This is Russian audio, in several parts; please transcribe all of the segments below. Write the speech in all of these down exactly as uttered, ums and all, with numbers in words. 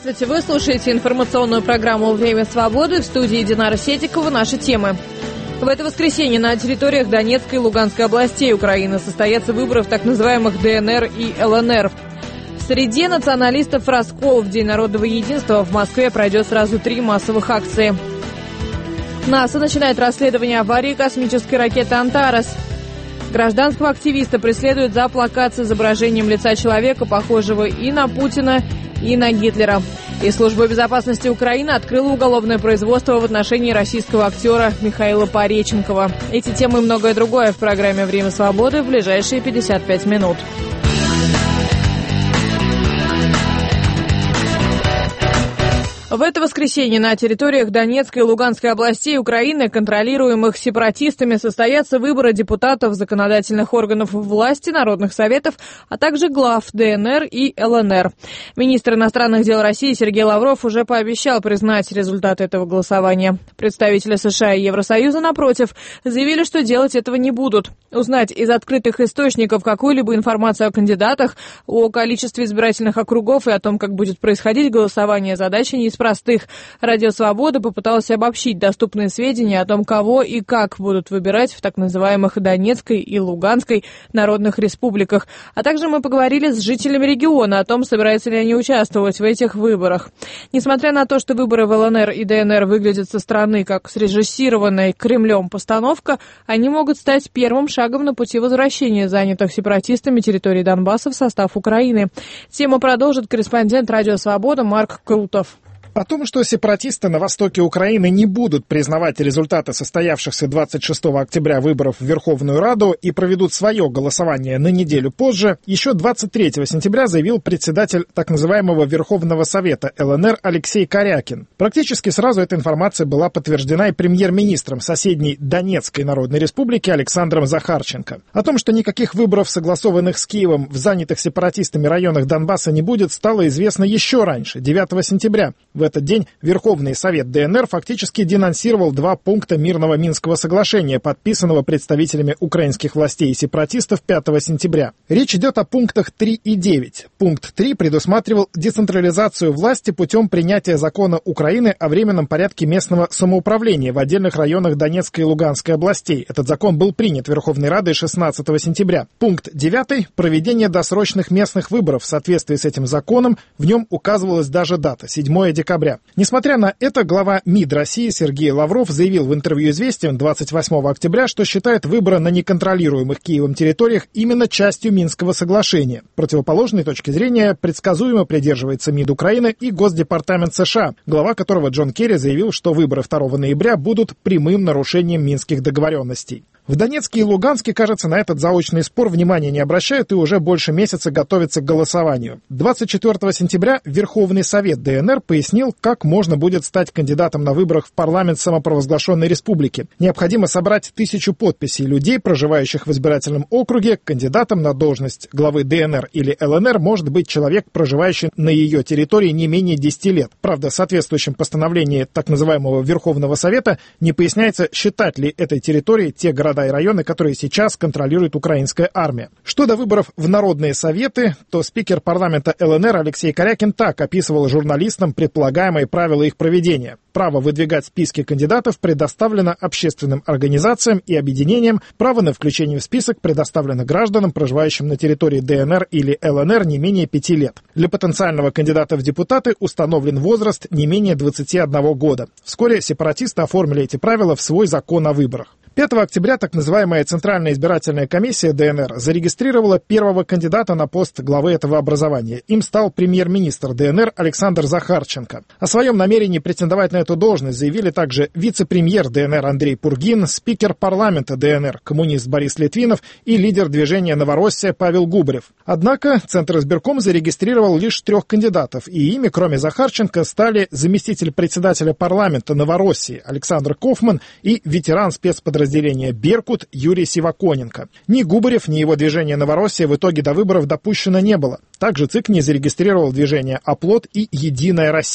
Здравствуйте, вы слушаете информационную программу «Время свободы», в студии Динара Сетикова. Наши темы. В это воскресенье на территориях Донецкой и Луганской областей Украины состоятся выборы в так называемых ДНР и ЛНР. В среде националистов раскол. В День народного единства в Москве пройдет сразу три массовых акции. НАСА начинает расследование аварии космической ракеты «Антарес». Гражданского активиста преследуют за плакат с изображением лица человека, похожего и на Путина, и на Гитлера. И Служба безопасности Украины открыла уголовное производство в отношении российского актера Михаила Пореченкова. Эти темы и многое другое в программе «Время свободы» в ближайшие пятьдесят пять минут. В это воскресенье на территориях Донецкой и Луганской областей Украины, контролируемых сепаратистами, состоятся выборы депутатов законодательных органов власти, народных советов, а также глав ДНР и ЛНР. Министр иностранных дел России Сергей Лавров уже пообещал признать результаты этого голосования. Представители США и Евросоюза, напротив, заявили, что делать этого не будут. Узнать из открытых источников какую-либо информацию о кандидатах, о количестве избирательных округов и о том, как будет происходить голосование, задача не из простых. Радио «Свобода» попыталась обобщить доступные сведения о том, кого и как будут выбирать в так называемых Донецкой и Луганской народных республиках. А также мы поговорили с жителями региона о том, собираются ли они участвовать в этих выборах. Несмотря на то, что выборы в ЛНР и ДНР выглядят со стороны как срежиссированная Кремлем постановка, они могут стать первым шагом на пути возвращения занятых сепаратистами территории Донбасса в состав Украины. Тему продолжит корреспондент Радио «Свобода» Марк Крутов. О том, что сепаратисты на востоке Украины не будут признавать результаты состоявшихся двадцать шестого октября выборов в Верховную Раду и проведут свое голосование на неделю позже, еще двадцать третьего сентября заявил председатель так называемого Верховного Совета ЛНР Алексей Корякин. Практически сразу эта информация была подтверждена и премьер-министром соседней Донецкой Народной Республики Александром Захарченко. О том, что никаких выборов, согласованных с Киевом, в занятых сепаратистами районах Донбасса не будет, стало известно еще раньше, девятого сентября. В этот день Верховный Совет ДНР фактически денонсировал два пункта мирного Минского соглашения, подписанного представителями украинских властей и сепаратистов пятого сентября. Речь идет о пунктах три и девять. Пункт три предусматривал децентрализацию власти путем принятия закона Украины о временном порядке местного самоуправления в отдельных районах Донецкой и Луганской областей. Этот закон был принят Верховной Радой шестнадцатого сентября. Пункт девять – проведение досрочных местных выборов. В соответствии с этим законом в нем указывалась даже дата – седьмое декабря. Несмотря на это, глава МИД России Сергей Лавров заявил в интервью «Известиям» двадцать восьмого октября, что считает выборы на неконтролируемых Киевом территориях именно частью Минского соглашения. Противоположной точки зрения предсказуемо придерживается МИД Украины и Госдепартамент США, глава которого Джон Керри заявил, что выборы второго ноября будут прямым нарушением минских договоренностей. В Донецке и Луганске, кажется, на этот заочный спор внимания не обращают и уже больше месяца готовятся к голосованию. двадцать четвертого сентября Верховный Совет ДНР пояснил, как можно будет стать кандидатом на выборах в парламент самопровозглашенной республики. Необходимо собрать тысячу подписей людей, проживающих в избирательном округе. Кандидатом на должность главы ДНР или ЛНР может быть человек, проживающий на ее территории не менее десяти лет. Правда, в соответствующем постановлении так называемого Верховного Совета не поясняется, считать ли этой территорией те города и районы, которые сейчас контролирует украинская армия. Что до выборов в народные советы, то спикер парламента ЛНР Алексей Корякин так описывал журналистам предполагаемые правила их проведения. Право выдвигать списки кандидатов предоставлено общественным организациям и объединениям. Право на включение в список предоставлено гражданам, проживающим на территории ДНР или ЛНР не менее пяти лет. Для потенциального кандидата в депутаты установлен возраст не менее двадцати одного года. Вскоре сепаратисты оформили эти правила в свой закон о выборах. пятого октября так называемая Центральная избирательная комиссия ДНР зарегистрировала первого кандидата на пост главы этого образования. Им стал премьер-министр ДНР Александр Захарченко. О своем намерении претендовать на эту должность заявили также вице-премьер ДНР Андрей Пургин, спикер парламента ДНР, коммунист Борис Литвинов и лидер движения «Новороссия» Павел Губарев. Однако Центр избирком зарегистрировал лишь трех кандидатов, и ими, кроме Захарченко, стали заместитель председателя парламента Новороссии Александр Кофман и ветеран спецподразделения «Беркут» Юрий Сиваконенко. Ни Губарев, ни его движение «Новороссия» в итоге до выборов допущено не было. Также ЦИК не зарегистрировал движение «Оплот» и «Единая Россия».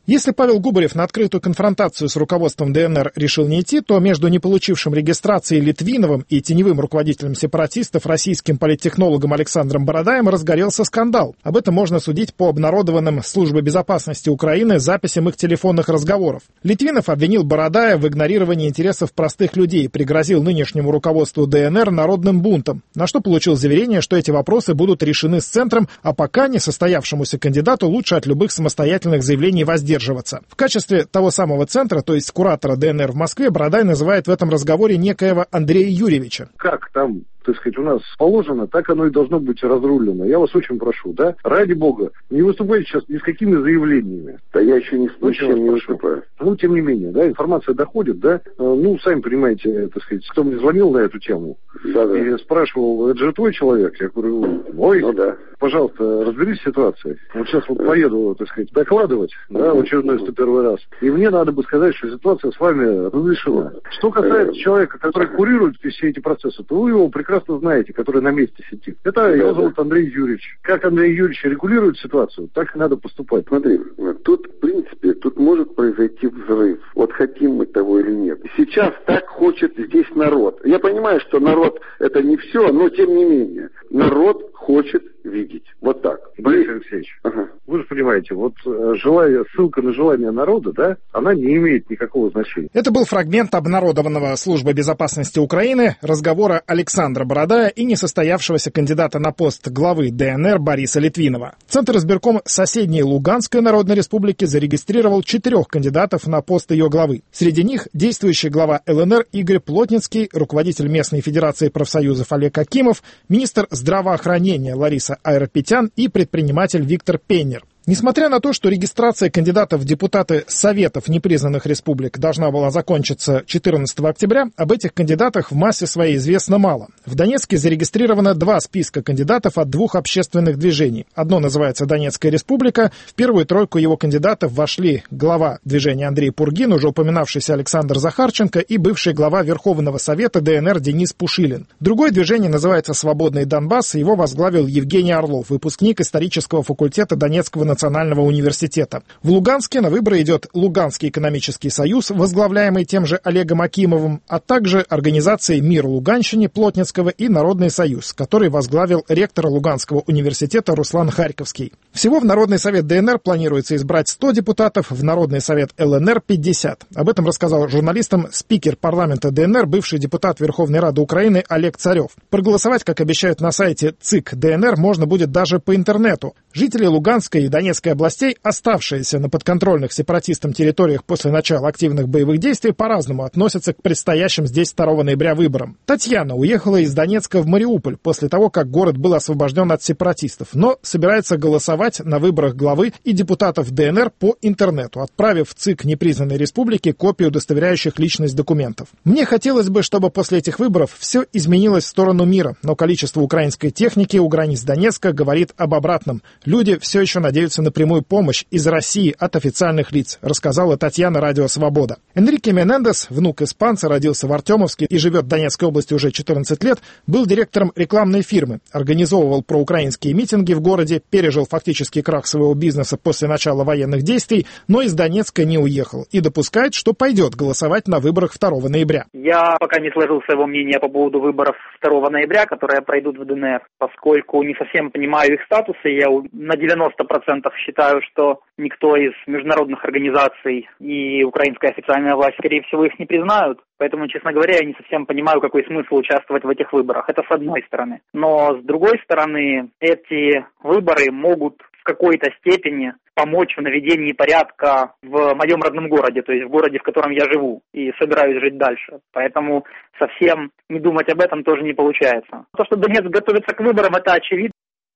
Если Павел Губарев на открытую конфронтацию с руководством ДНР решил не идти, то между не получившим регистрации Литвиновым и теневым руководителем сепаратистов российским политтехнологом Александром Бородаем разгорелся скандал. Об этом можно судить по обнародованным Службой безопасности Украины записям их телефонных разговоров. Литвинов обвинил Бородая в игнорировании интересов простых людей, пригрозил нынешнему руководству ДНР народным бунтом, на что получил заверение, что эти вопросы будут решены с центром, а пока несостоявшемуся кандидату лучше от любых самостоятельных заявлений воздерживаться. В качестве того самого центра, то есть куратора ДНР в Москве, Бородай называет в этом разговоре некоего Андрея Юрьевича. Как там, так сказать, у нас положено, так оно и должно быть разрулено. Я вас очень прошу, да, ради бога, не выступайте сейчас ни с какими заявлениями. Да я еще ни с чем не выступаю. Ну, тем не менее, да, информация доходит, да, ну, сами понимаете, так сказать, кто мне звонил на эту тему, да, да. И спрашивал, это же твой человек? Я говорю, ой, ну, да. Пожалуйста, разберись с ситуацией. Вот сейчас вот поеду, так сказать, докладывать, да, в очередной сто первый раз. И мне надо бы сказать, что ситуация с вами разрешена. Что касается человека, который курирует все эти процессы, то вы его прекрасно знаете, который на месте сидит. Это да, его зовут да. Андрей Юрьевич. Как Андрей Юрьевич регулирует ситуацию, так и надо поступать. Смотри, тут, в принципе, тут может произойти взрыв. Вот хотим мы того или нет. Сейчас так хочет здесь народ. Я понимаю, что народ это не все, но тем не менее. Народ хочет видеть. Вот так. Борис Алексеевич, ага. Вы же понимаете, вот желание, ссылка на желание народа, да, она не имеет никакого значения. Это был фрагмент обнародованного Службой безопасности Украины разговора Александра Бородая и несостоявшегося кандидата на пост главы ДНР Бориса Литвинова. Центр избирком соседней Луганской Народной Республики зарегистрировал четырех кандидатов на пост ее главы. Среди них действующий глава ЛНР Игорь Плотницкий, руководитель местной федерации профсоюзов Олег Акимов, министр здравоохранения Лариса Айропетян и предприниматель Виктор Пеннер. Несмотря на то, что регистрация кандидатов в депутаты Советов непризнанных республик должна была закончиться четырнадцатого октября, об этих кандидатах в массе своей известно мало. В Донецке зарегистрировано два списка кандидатов от двух общественных движений. Одно называется «Донецкая республика». В первую тройку его кандидатов вошли глава движения Андрей Пургин, уже упоминавшийся Александр Захарченко и бывший глава Верховного Совета ДНР Денис Пушилин. Другое движение называется «Свободный Донбасс», и его возглавил Евгений Орлов, выпускник исторического факультета Донецкого национального университета. В Луганске на выборы идет Луганский экономический союз, возглавляемый тем же Олегом Акимовым, а также организации «Мир Луганщине» Плотницкого и Народный союз, который возглавил ректор Луганского университета Руслан Харьковский. Всего в Народный совет ДНР планируется избрать сто депутатов, в Народный совет ЛНР пятьдесят. Об этом рассказал журналистам спикер парламента ДНР, бывший депутат Верховной Рады Украины Олег Царев. Проголосовать, как обещают на сайте ЦИК ДНР, можно будет даже по интернету. Жители Луганской и Донецкой областей, оставшиеся на подконтрольных сепаратистам территориях после начала активных боевых действий, по-разному относятся к предстоящим здесь второго ноября выборам. Татьяна уехала из Донецка в Мариуполь после того, как город был освобожден от сепаратистов, но собирается голосовать на выборах главы и депутатов ДНР по интернету, отправив в ЦИК непризнанной республики копию удостоверяющих личность документов. Мне хотелось бы, чтобы после этих выборов все изменилось в сторону мира, но количество украинской техники у границ Донецка говорит об обратном. Люди все еще надеются на прямую помощь из России от официальных лиц, рассказала Татьяна Радио Свобода. Энрике Менендес, внук испанца, родился в Артемовске и живет в Донецкой области уже четырнадцать лет, был директором рекламной фирмы, организовывал проукраинские митинги в городе, пережил фактически крах своего бизнеса после начала военных действий, но из Донецка не уехал и допускает, что пойдет голосовать на выборах второго ноября. Я пока не сложил своего мнения по поводу выборов второго ноября, которые пройдут в ДНР, поскольку не совсем понимаю их статусы. Я на девяносто процентов считаю, что никто из международных организаций и украинская официальная власть, скорее всего, их не признают. Поэтому, честно говоря, я не совсем понимаю, какой смысл участвовать в этих выборах. Это с одной стороны. Но с другой стороны, эти выборы могут в какой-то степени помочь в наведении порядка в моем родном городе, то есть в городе, в котором я живу и собираюсь жить дальше. Поэтому совсем не думать об этом тоже не получается. То, что Донецк готовится к выборам, это очевидно.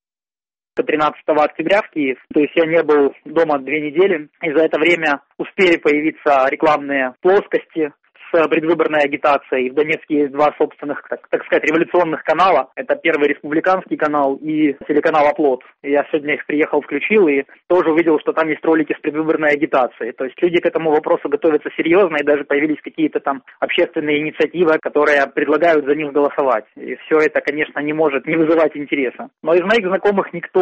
тринадцатого октября в Киев. То есть я не был дома две недели. И за это время успели появиться рекламные плоскости с предвыборной агитацией. В Донецке есть два собственных, так, так сказать, революционных канала. Это первый республиканский канал и телеканал «Оплот». Я сегодня их приехал, включил и тоже увидел, что там есть ролики с предвыборной агитацией. То есть люди к этому вопросу готовятся серьезно, и даже появились какие-то там общественные инициативы, которые предлагают за них голосовать. И все это, конечно, не может не вызывать интереса. Но из моих знакомых никто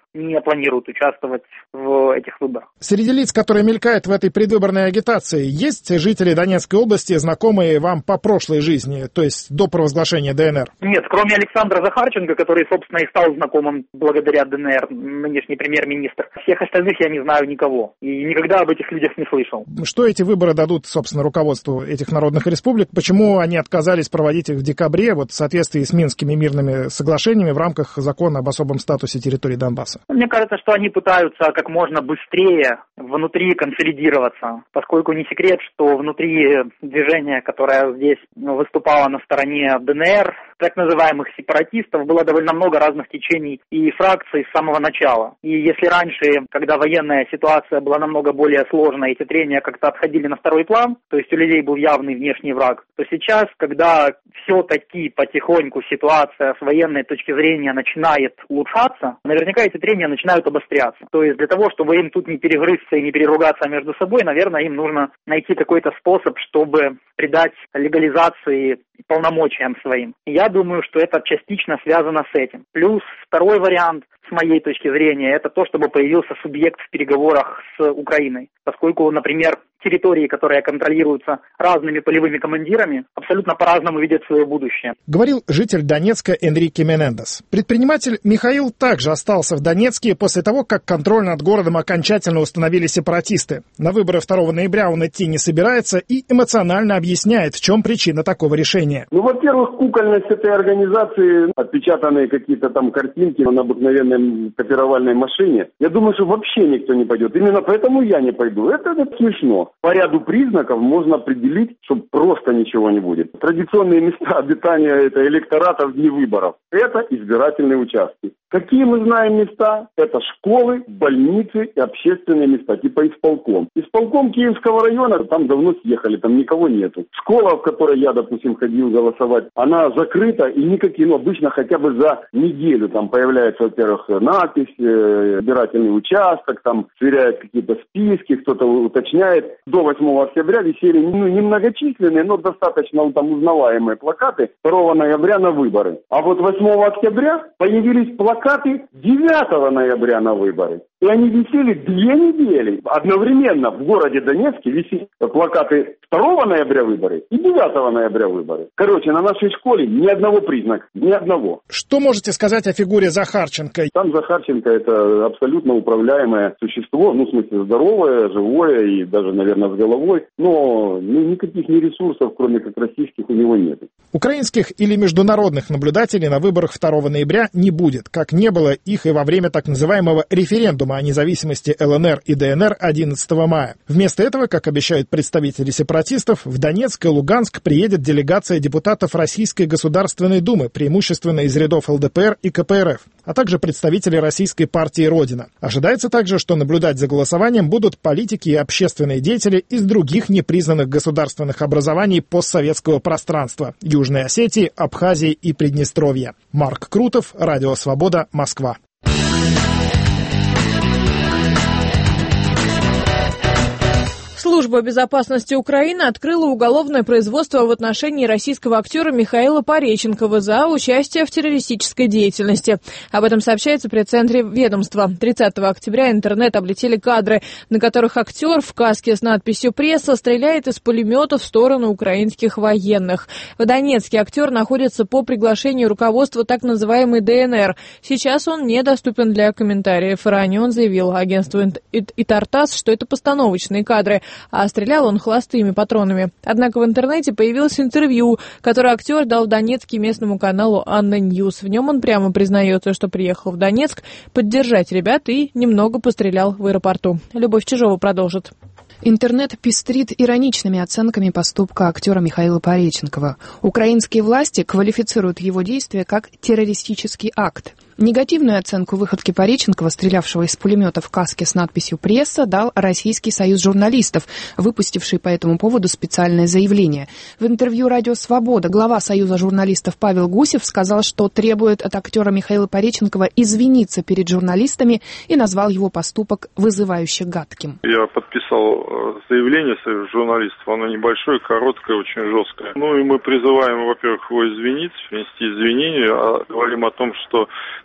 не планируют участвовать в этих выборах. Среди лиц, которые мелькают в этой предвыборной агитации, есть жители Донецкой области, знакомые вам по прошлой жизни, то есть до провозглашения ДНР? Нет, кроме Александра Захарченко, который, собственно, и стал знакомым благодаря ДНР, нынешний премьер-министр. Всех остальных я не знаю никого и никогда об этих людях не слышал. Что эти выборы дадут, собственно, руководству этих народных республик? Почему они отказались проводить их в декабре, вот в соответствии с Минскими мирными соглашениями в рамках закона об особом статусе территории Донбасса? Мне кажется, что они пытаются как можно быстрее внутри консолидироваться, поскольку не секрет, что внутри движения, которое здесь выступало на стороне ДНР, так называемых сепаратистов, было довольно много разных течений и фракций с самого начала. И если раньше, когда военная ситуация была намного более сложная, эти трения как-то отходили на второй план, то есть у людей был явный внешний враг, то сейчас, когда все-таки потихоньку ситуация с военной точки зрения начинает улучшаться, наверняка эти трения начинают обостряться. То есть для того, чтобы им тут не перегрызться и не переругаться между собой, наверное, им нужно найти какой-то способ, чтобы придать легализации полномочиям своим. Я думаю, что это частично связано с этим. Плюс второй вариант, с моей точки зрения, это то, чтобы появился субъект в переговорах с Украиной. Поскольку, например, территории, которые контролируются разными полевыми командирами, абсолютно по-разному видят свое будущее. Говорил житель Донецка Энрике Менендес. Предприниматель Михаил также остался в Донецке после того, как контроль над городом окончательно установили сепаратисты. На выборы второго ноября он идти не собирается и эмоционально объясняет, в чем причина такого решения. Ну, во-первых, кукольность этой организации, отпечатанные какие-то там картинки на обыкновенной копировальной машине, я думаю, что вообще никто не пойдет. Именно поэтому я не пойду. Это, это смешно. По ряду признаков можно определить, что просто ничего не будет. Традиционные места обитания это электората в дни выборов. Это избирательные участки. Какие мы знаем места? Это школы, больницы и общественные места, типа исполком. Исполком Киевского района, там давно съехали, там никого нету. Школа, в которой я, допустим, ходил голосовать, она закрыта и никакие, ну, обычно хотя бы за неделю там появляется, во-первых, надпись, э, избирательный участок, там сверяют какие-то списки, кто-то уточняет. До восьмого октября висели ну, немногочисленные, но достаточно ну, там узнаваемые плакаты второго ноября на выборы. А вот восьмого октября появились плакаты девятого ноября на выборы. И они висели две недели. Одновременно в городе Донецке висели плакаты второго ноября выборы и девятого ноября выборы. Короче, на нашей школе ни одного признака, ни одного. Что можете сказать о фигуре Захарченко? Там Захарченко это абсолютно управляемое существо, ну, в смысле, здоровое, живое и даже, наверное, с головой. Но ну, никаких ни ресурсов, кроме как российских, у него нет. Украинских или международных наблюдателей на выборах второго ноября не будет, как не было их и во время так называемого референдума о независимости ЛНР и ДНР одиннадцатого мая. Вместо этого, как обещают представители сепаратистов, в Донецк и Луганск приедет делегация депутатов Российской Государственной Думы, преимущественно из рядов ЛДПР и КПРФ, а также представители Российской партии «Родина». Ожидается также, что наблюдать за голосованием будут политики и общественные деятели из других непризнанных государственных образований постсоветского пространства – Южной Осетии, Абхазии и Приднестровья. Марк Крутов, Радио Свобода, Москва. Служба безопасности Украины открыла уголовное производство в отношении российского актера Михаила Пореченкова за участие в террористической деятельности. Об этом сообщается в пресс-центре ведомства. тридцатого октября интернет облетели кадры, на которых актер в каске с надписью «Пресса» стреляет из пулемета в сторону украинских военных. В Донецке актер находится по приглашению руководства так называемой ДНР. Сейчас он недоступен для комментариев. Ранее он заявил агентству Итартас, что это постановочные кадры, а стрелял он холостыми патронами. Однако в интернете появилось интервью, которое актер дал в Донецке местному каналу «Анна Ньюс». В нем он прямо признается, что приехал в Донецк поддержать ребят и немного пострелял в аэропорту. Любовь Чижова продолжит. Интернет пестрит ироничными оценками поступка актера Михаила Пореченкова. Украинские власти квалифицируют его действия как террористический акт. Негативную оценку выходки Пореченкова, стрелявшего из пулемета в каске с надписью «Пресса», дал Российский союз журналистов, выпустивший по этому поводу специальное заявление. В интервью «Радио Свобода» глава Союза журналистов Павел Гусев сказал, что требует от актера Михаила Пореченкова извиниться перед журналистами и назвал его поступок вызывающе гадким. Я подписал заявление Союза журналистов, оно небольшое, короткое, очень жесткое. Ну и мы призываем, во-первых, его извиниться, внести извинения, а говорим о том, что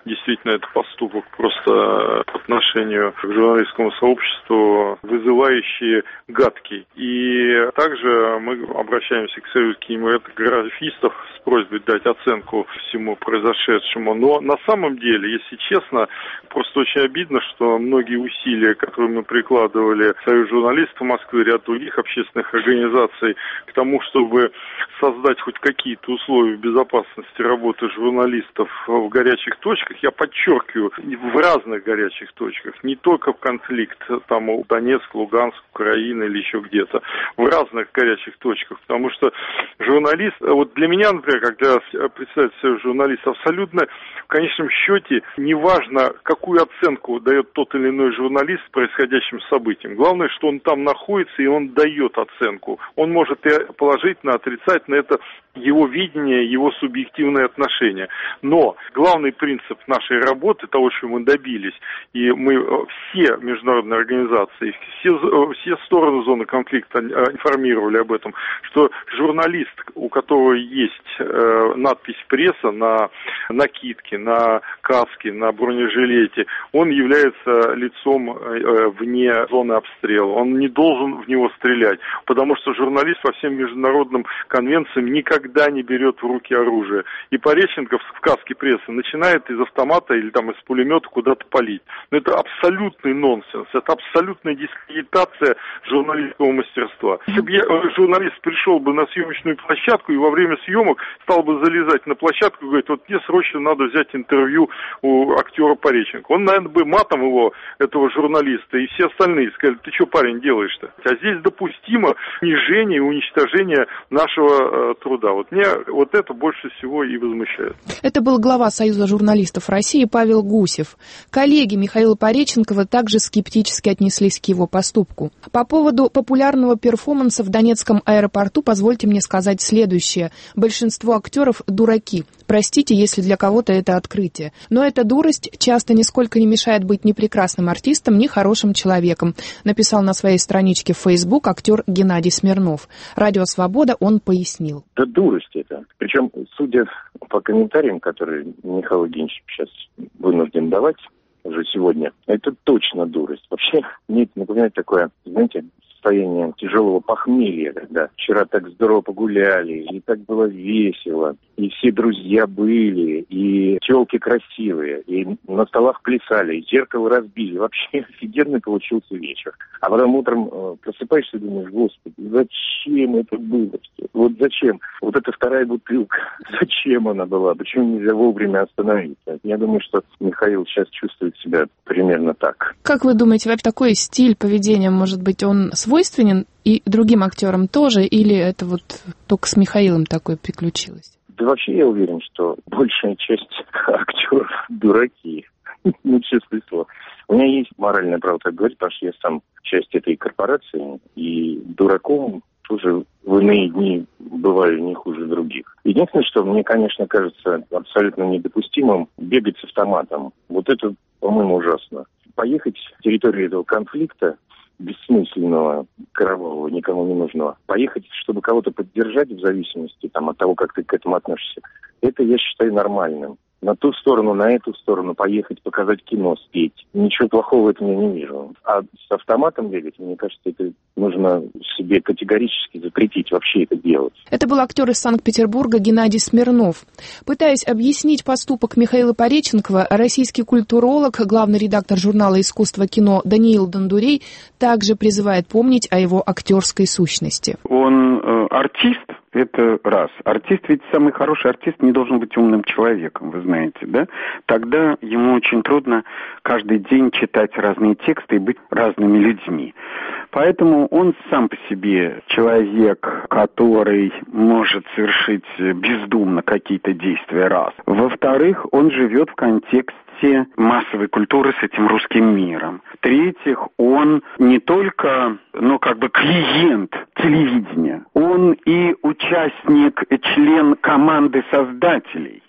действительно это поступок просто по отношению к журналистскому сообществу вызывающий гадкий. И также мы обращаемся к Союзу кинематографистов с просьбой дать оценку всему произошедшему. Но на самом деле, если честно, просто очень обидно, что многие усилия, которые мы прикладывали Союз журналистов Москвы и ряд других общественных организаций к тому, чтобы создать хоть какие-то условия безопасности работы журналистов в горячих точках, я подчеркиваю, в разных горячих точках, не только в конфликт там у Донецк, Луганск, Украина или еще где-то, в разных горячих точках, потому что журналист, вот для меня, например, когда представитель Союза журналистов, абсолютно в конечном счете неважно, какую оценку дает тот или иной журналист происходящим событиям. Главное, что он там находится и он дает оценку. Он может и положительно, отрицательно, это его видение, его субъективное отношение. Но главный принцип нашей работы, того, чего мы добились, и мы все международные организации, все, все стороны зоны конфликта информировали об этом, что журналист, у которого есть э, надпись «пресса» на накидке, на каске, на бронежилете, он является лицом э, вне зоны обстрела. Он не должен в него стрелять, потому что журналист по всем международным конвенциям никогда никогда не берет в руки оружие. И Пореченков в каске прессы начинает из автомата или там из пулемета куда-то палить. Но это абсолютный нонсенс, это абсолютная дискредитация журналистского мастерства. Если бы я, журналист пришел бы на съемочную площадку и во время съемок стал бы залезать на площадку и говорить, вот мне срочно надо взять интервью у актера Пореченко. Он, наверное, бы матом его, этого журналиста, и все остальные сказали, ты что, парень, делаешь-то? А здесь допустимо унижение и уничтожение нашего э, труда. Вот мне вот это больше всего и возмущает. Это был глава Союза журналистов России Павел Гусев. Коллеги Михаила Пореченкова также скептически отнеслись к его поступку. По поводу популярного перформанса в Донецком аэропорту позвольте мне сказать следующее. Большинство актеров – дураки. Простите, если для кого-то это открытие. Но эта дурость часто нисколько не мешает быть ни прекрасным артистом, ни хорошим человеком, написал на своей страничке в Facebook актер Геннадий Смирнов. Радио «Свобода» он пояснил. Да дурость это. Причем, судя по комментариям, которые Михаил Евгеньевич сейчас вынужден давать уже сегодня, это точно дурость. Вообще, мне это напоминает такое, знаете, состояние тяжелого похмелья, когда вчера так здорово погуляли, и так было весело, и все друзья были, и телки красивые, и на столах плясали, и зеркало разбили. Вообще офигенный получился вечер. А потом утром э, просыпаешься и думаешь, господи, зачем это было? Вот зачем? Вот эта вторая бутылка, зачем она была? Почему нельзя вовремя остановиться? Я думаю, что Михаил сейчас чувствует себя примерно так. Как вы думаете, вообще такой стиль поведения, может быть, он свойственен и другим актерам тоже, или это вот только с Михаилом такое приключилось? Да вообще я уверен, что большая часть актеров дураки. Ну, честное слово. У меня есть моральное право так говорить, потому что я сам часть этой корпорации, и дураком тоже в иные дни бываю не хуже других. Единственное, что мне, конечно, кажется абсолютно недопустимым, бегать с автоматом. Вот это, по-моему, ужасно. Поехать в территорию этого конфликта, бессмысленного, кровавого, никому не нужного, поехать, чтобы кого-то поддержать в зависимости там, от того, как ты к этому относишься, это я считаю нормальным. На ту сторону, на эту сторону поехать, показать кино, спеть. Ничего плохого в этом я не вижу. А с автоматом бегать, мне кажется, это нужно себе категорически запретить вообще это делать. Это был актер из Санкт-Петербурга Геннадий Смирнов. Пытаясь объяснить поступок Михаила Пореченкова, российский культуролог, главный редактор журнала «Искусство кино» Даниил Дондурей также призывает помнить о его актерской сущности. Он э, артист. Это раз. Артист, ведь самый хороший артист не должен быть умным человеком, вы знаете, да? Тогда ему очень трудно каждый день читать разные тексты и быть разными людьми. Поэтому он сам по себе человек, который может совершить бездумно какие-то действия, раз. Во-вторых, он живет в контексте массовой культуры с этим русским миром. В-третьих, он не только, ну, как бы клиент телевидения, он и участник, член команды создателей.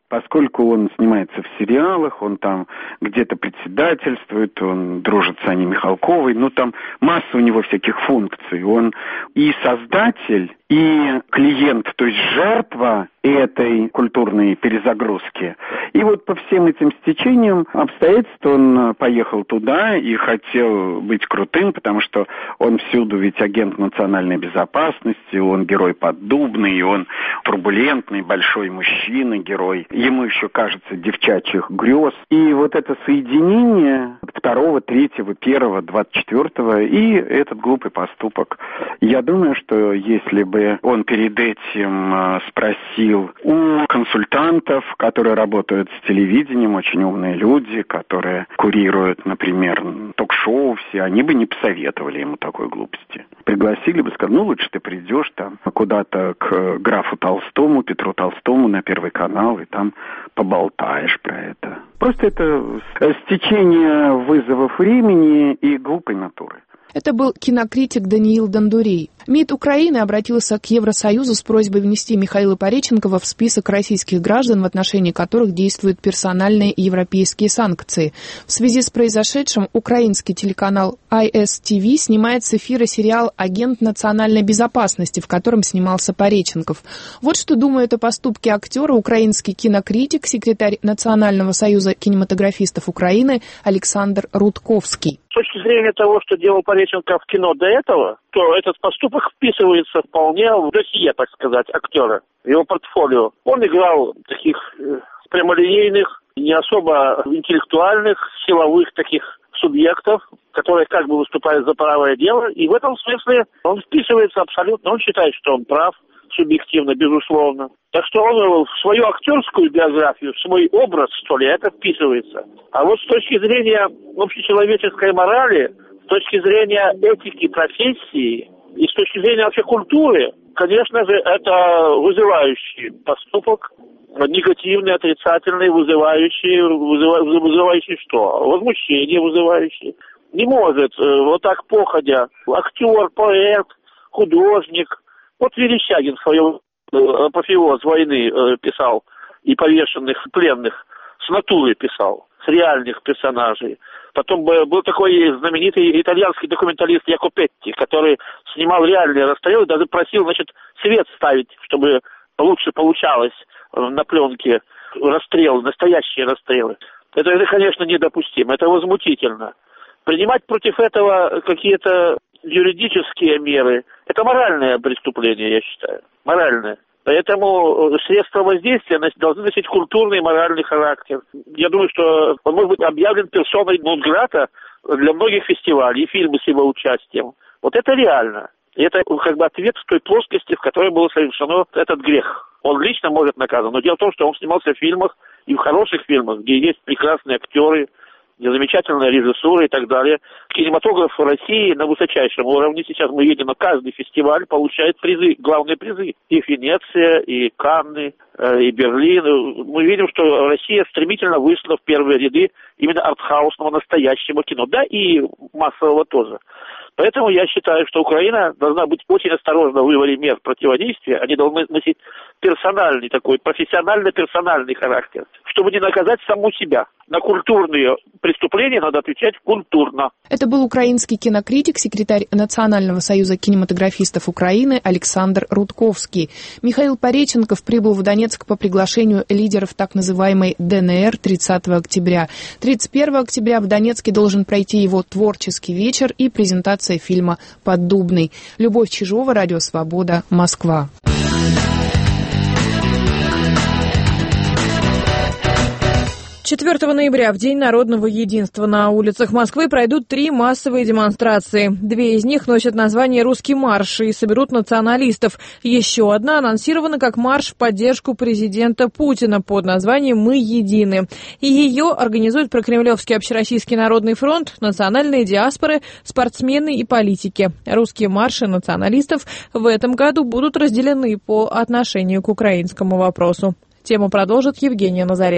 поскольку он снимается в сериалах, он там где-то председательствует, он дружит с Аней Михалковой, ну там масса у него всяких функций. Он и создатель, и клиент, то есть жертва этой культурной перезагрузки. И вот по всем этим стечениям обстоятельств он поехал туда и хотел быть крутым, потому что он всюду ведь агент национальной безопасности, он герой Поддубный, он турбулентный, большой мужчина, герой. Ему еще кажется девчачьих грез. И вот это соединение второго, третьего, первого, двадцать четвертого и этот глупый поступок. Я думаю, что если бы он перед этим спросил у консультантов, которые работают с телевидением, очень умные люди, которые курируют, например, ток-шоу все, они бы не посоветовали ему такой глупости. Пригласили бы, сказали, ну лучше ты придешь там куда-то к графу Толстому, Петру Толстому на Первый канал, и там поболтаешь про это. Просто это стечение вызовов времени и глупой натуры. Это был кинокритик Даниил Дондурей. МИД Украины обратился к Евросоюзу с просьбой внести Михаила Пореченкова в список российских граждан, в отношении которых действуют персональные европейские санкции. В связи с произошедшим украинский телеканал ай эс ти ви снимает с эфира сериал «Агент национальной безопасности», в котором снимался Пореченков. Вот что думает о поступке актера украинский кинокритик, секретарь Национального союза кинематографистов Украины Александр Рудковский. С точки зрения того, что делал Пореченков в кино до этого, то этот поступок вписывается вполне в досье, так сказать, актера, в его портфолио. Он играл таких э, прямолинейных, не особо интеллектуальных, силовых таких субъектов, которые как бы выступают за правое дело, и в этом смысле он вписывается абсолютно, он считает, что он прав, субъективно, безусловно. Так что он в свою актерскую биографию, в свой образ, что ли, это вписывается. А вот с точки зрения общечеловеческой морали, с точки зрения этики профессии и с точки зрения вообще культуры, конечно же, это вызывающий поступок, негативный, отрицательный, вызывающий, вызывающий, вызывающий что? Возмущение вызывающий. Не может вот так походя актер, поэт, художник. Вот Верещагин в своем апофеоз войны писал, и повешенных пленных с натуры писал, с реальных персонажей. Потом был такой знаменитый итальянский документалист Яко Петти, который снимал реальные расстрелы, даже просил, значит, свет ставить, чтобы лучше получалось на пленке расстрелы, настоящие расстрелы. Это, это, конечно, недопустимо, это возмутительно. Принимать против этого какие-то юридические меры – это моральное преступление, я считаю, моральное. Поэтому средства воздействия должны носить культурный и моральный характер. Я думаю, что он может быть объявлен персоной нон-грата для многих фестивалей и фильмы с его участием. Вот это реально. И это как бы ответ в той плоскости, в которой был совершен этот грех. Он лично может наказан. Но дело в том, что он снимался в фильмах, и в хороших фильмах, где есть прекрасные актеры, замечательная режиссура и так далее. Кинематограф России на высочайшем уровне. Сейчас мы видим, на каждый фестиваль получает призы, главные призы. И Венеция, и Канны, и Берлин. Мы видим, что Россия стремительно вышла в первые ряды именно артхаусного настоящего кино. Да, и массового тоже. Поэтому я считаю, что Украина должна быть очень осторожна в выборе мер противодействия. Они должны носить персональный такой, профессионально-персональный характер, чтобы не наказать саму себя. На культурные преступления надо отвечать культурно. Это был украинский кинокритик, секретарь Национального союза кинематографистов Украины Александр Рудковский. Михаил Пореченков прибыл в Донецк по приглашению лидеров так называемой дэ эн эр тридцатого октября. тридцать первого октября в Донецке должен пройти его творческий вечер и презентация фильма «Поддубный». Любовь Чижова, Радио Свобода, Москва. четвёртого ноября, в День народного единства, на улицах Москвы пройдут три массовые демонстрации. Две из них носят название «Русский марш» и соберут националистов. Еще одна анонсирована как марш в поддержку президента Путина под названием «Мы едины». И ее организуют прокремлевский общероссийский народный фронт, национальные диаспоры, спортсмены и политики. Русские марши националистов в этом году будут разделены по отношению к украинскому вопросу. Тему продолжит Евгения Назарец.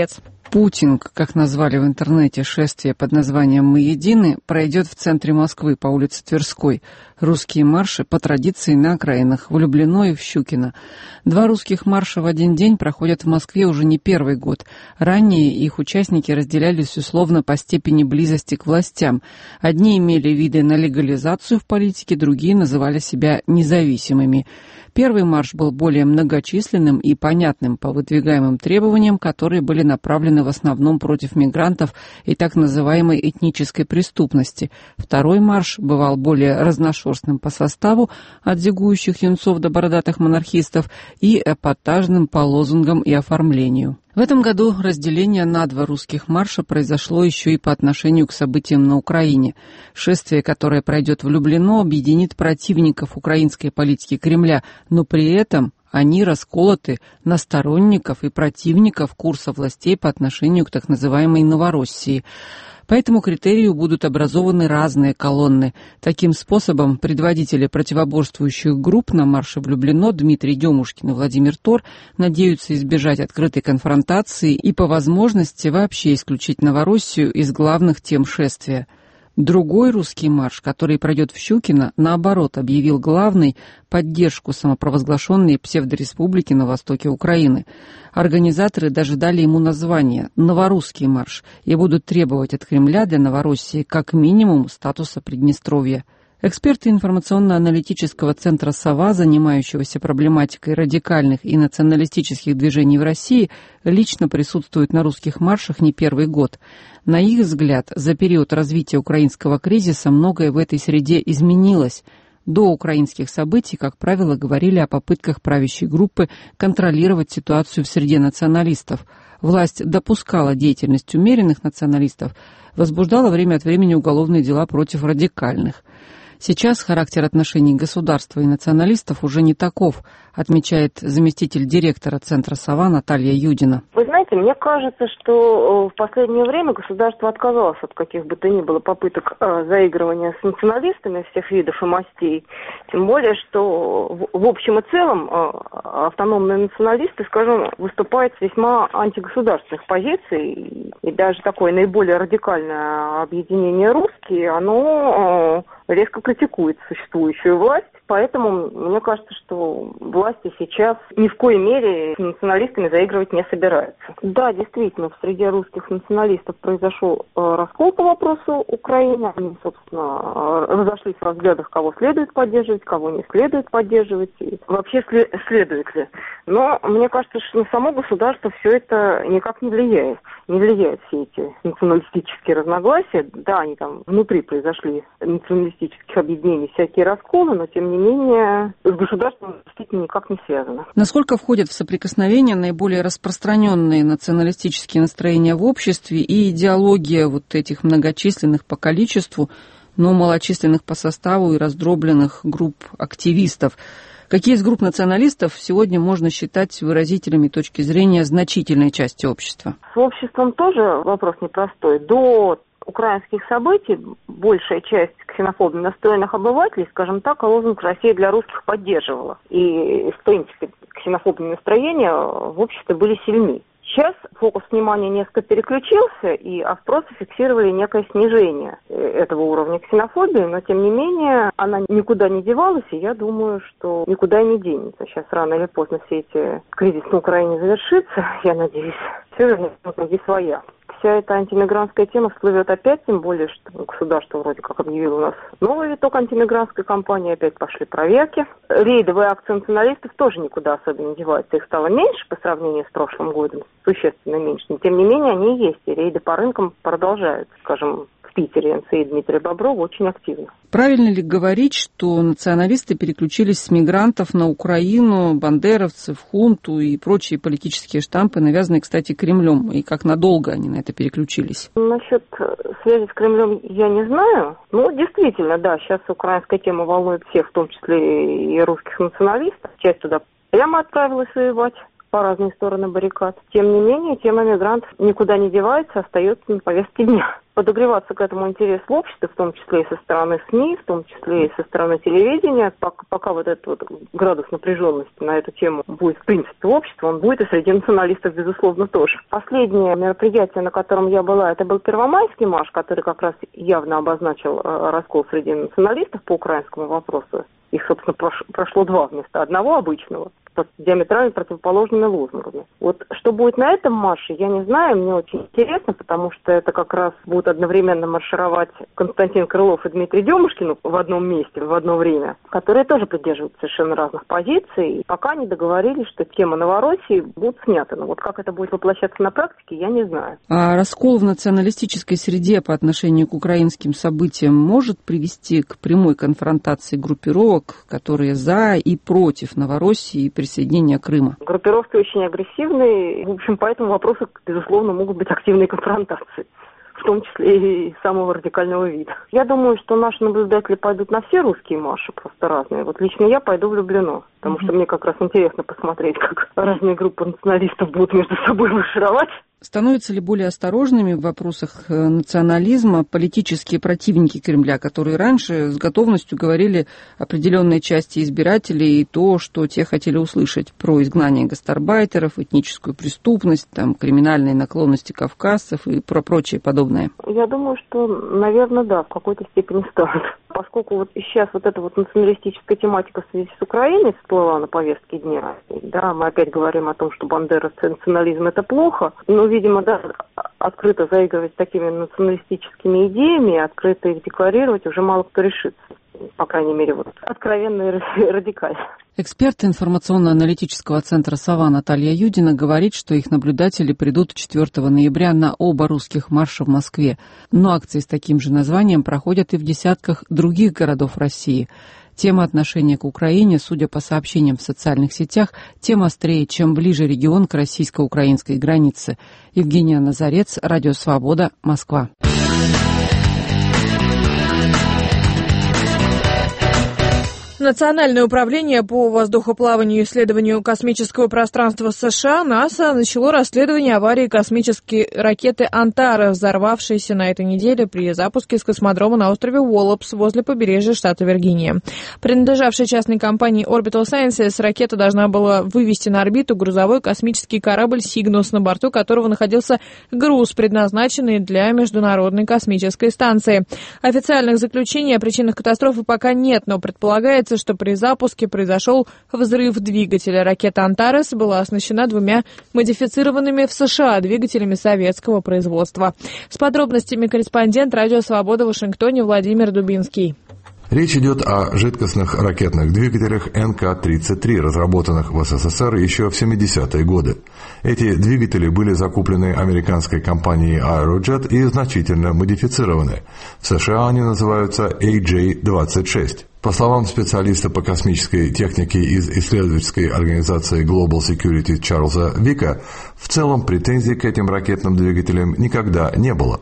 Путинг, как назвали в интернете шествие под названием «Мы едины», пройдет в центре Москвы по улице Тверской. Русские марши по традиции на окраинах, в Люблино и в Щукино. Два русских марша в один день проходят в Москве уже не первый год. Ранее их участники разделялись условно по степени близости к властям. Одни имели виды на легализацию в политике, другие называли себя независимыми. Первый марш был более многочисленным и понятным по выдвигаемым требованиям, которые были направлены в основном против мигрантов и так называемой этнической преступности. Второй марш бывал более разношерстным по составу, от зигующих юнцов до бородатых монархистов, и эпатажным по лозунгам и оформлению. В этом году разделение на два русских марша произошло еще и по отношению к событиям на Украине. Шествие, которое пройдет в Люблино, объединит противников украинской политики Кремля, но при этом они расколоты на сторонников и противников курса властей по отношению к так называемой Новороссии. По этому критерию будут образованы разные колонны. Таким способом предводители противоборствующих групп на марше в Люблино Дмитрий Демушкин и Владимир Тор надеются избежать открытой конфронтации и по возможности вообще исключить Новороссию из главных тем шествия. Другой русский марш, который пройдет в Щукино, наоборот, объявил главной поддержку самопровозглашенной псевдореспублики на востоке Украины. Организаторы даже дали ему название «Новорусский марш» и будут требовать от Кремля для Новороссии как минимум статуса Приднестровья. Эксперты информационно-аналитического центра «Сова», занимающегося проблематикой радикальных и националистических движений в России, лично присутствуют на русских маршах не первый год. На их взгляд, за период развития украинского кризиса многое в этой среде изменилось. До украинских событий, как правило, говорили о попытках правящей группы контролировать ситуацию в среде националистов. Власть допускала деятельность умеренных националистов, возбуждала время от времени уголовные дела против радикальных. Сейчас характер отношений государства и националистов уже не таков, отмечает заместитель директора Центра «Сова» Наталья Юдина. Вы знаете, мне кажется, что в последнее время государство отказалось от каких бы то ни было попыток заигрывания с националистами всех видов и мастей. Тем более, что в общем и целом автономные националисты, скажем, выступают с весьма антигосударственных позиций. И даже такое наиболее радикальное объединение «Русские», оно резко критикует существующую власть. Поэтому мне кажется, что власти сейчас ни в коей мере с националистами заигрывать не собираются. Да, действительно, в среде русских националистов произошел раскол по вопросу Украины. Они, собственно, разошлись в взглядах, кого следует поддерживать, кого не следует поддерживать, и вообще следует ли. Но мне кажется, что на само государство все это никак не влияет. Не влияют все эти националистические разногласия. Да, они там внутри произошли, националистических объединений, всякие расколы, но тем не менее с государством действительно никак не связано. Насколько входят в соприкосновение наиболее распространенные националистические настроения в обществе и идеология вот этих многочисленных по количеству, но малочисленных по составу и раздробленных групп активистов? Какие из групп националистов сегодня можно считать выразителями точки зрения значительной части общества? С обществом тоже вопрос непростой. До украинских событий большая часть ксенофобно настроенных обывателей, скажем так, лозунг «Россия для русских» поддерживала. И, в принципе, ксенофобные настроения в обществе были сильны. Сейчас фокус внимания несколько переключился, и опросы фиксировали некое снижение этого уровня ксенофобии, но, тем не менее, она никуда не девалась, и я думаю, что никуда не денется. Сейчас рано или поздно все эти кризис на Украине завершится, я надеюсь. Все вернется на круги своя. Вся эта антимигрантская тема всплывет опять, тем более, что государство вроде как объявило у нас новый виток антимигрантской кампании, опять пошли проверки. Рейдовые акции националистов тоже никуда особенно не деваются. Их стало меньше по сравнению с прошлым годом, существенно меньше. Но, тем не менее, они есть, и рейды по рынкам продолжаются, скажем, в Питере эн цэ и Дмитрия Боброва очень активно. Правильно ли говорить, что националисты переключились с мигрантов на Украину, бандеровцев, хунту и прочие политические штампы, навязанные, кстати, Кремлем, и как надолго они на это переключились? Насчет связи с Кремлем я не знаю. Ну, действительно, да, сейчас украинская тема волнует всех, в том числе и русских националистов. Часть туда прямо отправилась воевать по по разные стороны баррикад. Тем не менее, тема мигрантов никуда не девается, остается на повестке дня. Подогреваться к этому интерес в обществе, в том числе и со стороны СМИ, в том числе и со стороны телевидения, пока, пока вот этот вот градус напряженности на эту тему будет в принципе в обществе, он будет и среди националистов, безусловно, тоже. Последнее мероприятие, на котором я была, это был Первомайский марш, который как раз явно обозначил э, раскол среди националистов по украинскому вопросу. Их, собственно, прош, прошло два вместо одного обычного, с диаметрально противоположными лозунгами. Вот что будет на этом марше, я не знаю, мне очень интересно, потому что это как раз будут одновременно маршировать Константин Крылов и Дмитрий Демушкин в одном месте, в одно время, которые тоже придерживаются совершенно разных позиций, и пока не договорились, что тема Новороссии будет снята. Но вот как это будет воплощаться на практике, я не знаю. А раскол в националистической среде по отношению к украинским событиям может привести к прямой конфронтации группировок, которые за и против Новороссии и присоединения Крыма? Группировки очень агрессивные. В общем, по этому вопросу, безусловно, могут быть активные конфронтации, в том числе и самого радикального вида. Я думаю, что наши наблюдатели пойдут на все русские марши, просто разные. Вот лично я пойду в Люблино, потому что мне как раз интересно посмотреть, как разные группы националистов будут между собой маршировать. Становятся ли более осторожными в вопросах национализма политические противники Кремля, которые раньше с готовностью говорили определенной части избирателей и то, что те хотели услышать про изгнание гастарбайтеров, этническую преступность, там, криминальные наклонности кавказцев и про прочее подобное? Я думаю, что, наверное, да, в какой-то степени стоит. Поскольку вот сейчас вот эта вот националистическая тематика в связи с Украиной всплыла на повестке дня, да, мы опять говорим о том, что бандеровский национализм – это плохо, но, видимо, да, открыто заигрывать с такими националистическими идеями, открыто их декларировать уже мало кто решится. По крайней мере, вот откровенно и радикально. Эксперт информационно-аналитического центра «Сова» Наталья Юдина говорит, что их наблюдатели придут четвёртого ноября на оба русских марша в Москве. Но акции с таким же названием проходят и в десятках других городов России. Тема отношения к Украине, судя по сообщениям в социальных сетях, тем острее, чем ближе регион к российско-украинской границе. Евгения Назарец, Радио Свобода, Москва. Национальное управление по воздухоплаванию и исследованию космического пространства США НАСА начало расследование аварии космической ракеты «Антарес», взорвавшейся на этой неделе при запуске с космодрома на острове Уоллапс возле побережья штата Виргиния. Принадлежавшая частной компании Orbital Sciences, ракета должна была вывести на орбиту грузовой космический корабль «Сигнус», на борту которого находился груз, предназначенный для Международной космической станции. Официальных заключений о причинах катастрофы пока нет, но предполагается, что при запуске произошел взрыв двигателя. Ракета «Антарес» была оснащена двумя модифицированными в США двигателями советского производства. С подробностями корреспондент «Радио Свобода» в Вашингтоне Владимир Дубинский. Речь идет о жидкостных ракетных двигателях эн ка тридцать три, разработанных в эс эс эс эр еще в семидесятые годы. Эти двигатели были закуплены американской компанией Aerojet и значительно модифицированы. В США они называются эй джей двадцать шесть. По словам специалиста по космической технике из исследовательской организации Global Security Чарльза Вика, в целом претензий к этим ракетным двигателям никогда не было.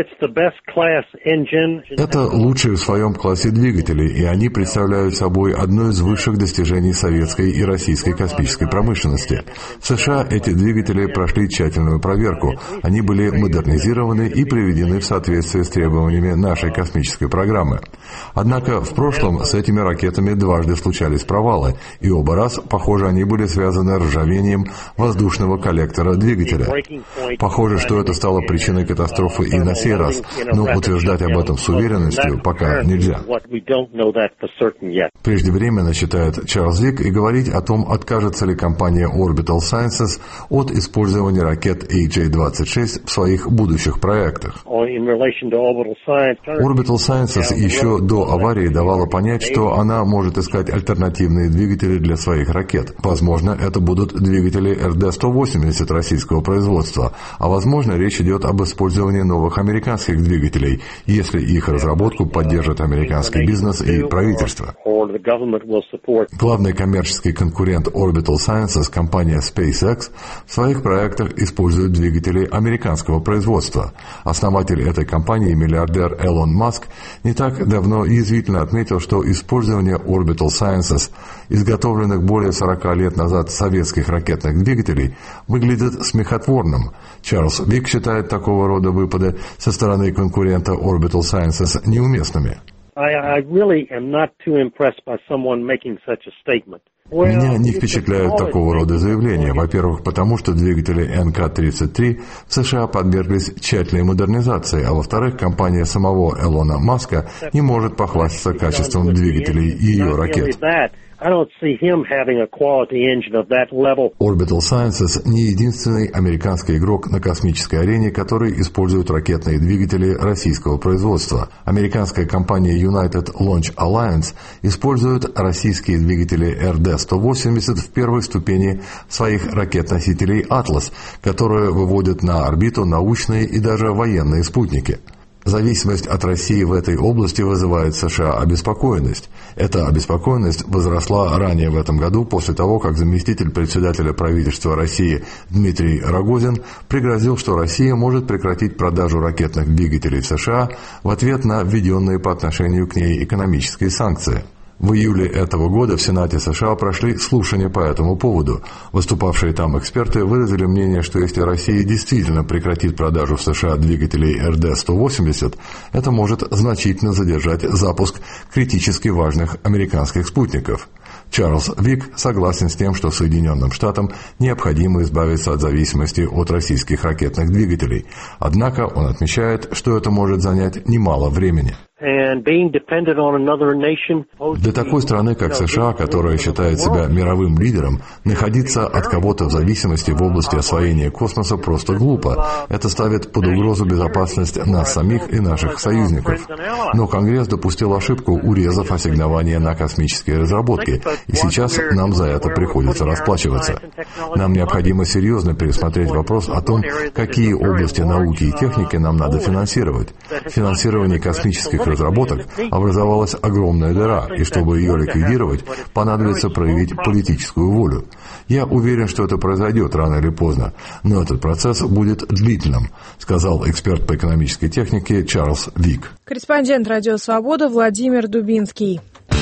Это лучшие в своем классе двигатели, и они представляют собой одно из высших достижений советской и российской космической промышленности. В США эти двигатели прошли тщательную проверку. Они были модернизированы и приведены в соответствие с требованиями нашей космической программы. Однако в прошлом с этими ракетами дважды случались провалы, и оба раз, похоже, они были связаны ржавением воздушного коллектора двигателя. Похоже, что это стало причиной катастрофы и на сей раз, но утверждать об этом с уверенностью пока нельзя. Преждевременно, считает Чарльз Вик, и говорить о том, откажется ли компания Orbital Sciences от использования ракет эй джей двадцать шесть в своих будущих проектах. Orbital Sciences еще до аварии давала понять, что она может искать альтернативные двигатели для своих ракет. Возможно, это будут двигатели эр дэ сто восемьдесят российского производства, а возможно, речь идет об использовании новых новых американских двигателей, если их разработку поддержит американский бизнес и правительство. Главный коммерческий конкурент Orbital Sciences, компания SpaceX, в своих проектах использует двигатели американского производства. Основатель этой компании, миллиардер Элон Маск, не так давно язвительно отметил, что использование Orbital Sciences, изготовленных более сорока лет назад советских ракетных двигателей, выглядит смехотворным. Чарльз Вик считает такого рода выпады со стороны конкурента Orbital Sciences неуместными. Меня не впечатляют такого рода заявления. Во-первых, потому что двигатели эн ка тридцать три в США подверглись тщательной модернизации, а во-вторых, компания самого Элона Маска не может похвастаться качеством двигателей ее ракет. Orbital Sciences не единственный американский игрок на космической арене, который использует ракетные двигатели российского производства. Американская компания United Launch Alliance использует российские двигатели эр дэ сто восемьдесят в первой ступени своих ракет-носителей «Атлас», которые выводят на орбиту научные и даже военные спутники. Зависимость от России в этой области вызывает в США обеспокоенность. Эта обеспокоенность возросла ранее в этом году после того, как заместитель председателя правительства России Дмитрий Рогозин пригрозил, что Россия может прекратить продажу ракетных двигателей в США в ответ на введенные по отношению к ней экономические санкции. В июле этого года в Сенате США прошли слушания по этому поводу. Выступавшие там эксперты выразили мнение, что если Россия действительно прекратит продажу в США двигателей эр дэ сто восемьдесят, это может значительно задержать запуск критически важных американских спутников. Чарльз Вик согласен с тем, что Соединенным Штатам необходимо избавиться от зависимости от российских ракетных двигателей. Однако он отмечает, что это может занять немало времени. Для такой страны, как США, которая считает себя мировым лидером, находиться от кого-то в зависимости в области освоения космоса просто глупо. Это ставит под угрозу безопасность нас самих и наших союзников. Но Конгресс допустил ошибку, урезав ассигнования на космические разработки, и сейчас нам за это приходится расплачиваться. Нам необходимо серьезно пересмотреть вопрос о том, какие области науки и техники нам надо финансировать. Финансирование космических разработок образовалась огромная дыра, и чтобы ее ликвидировать, понадобится проявить политическую волю. Я уверен, что это произойдет рано или поздно, но этот процесс будет длительным, сказал эксперт по экономической технике Чарльз Вик. Корреспондент «Радио Свобода» Владимир Дубинский.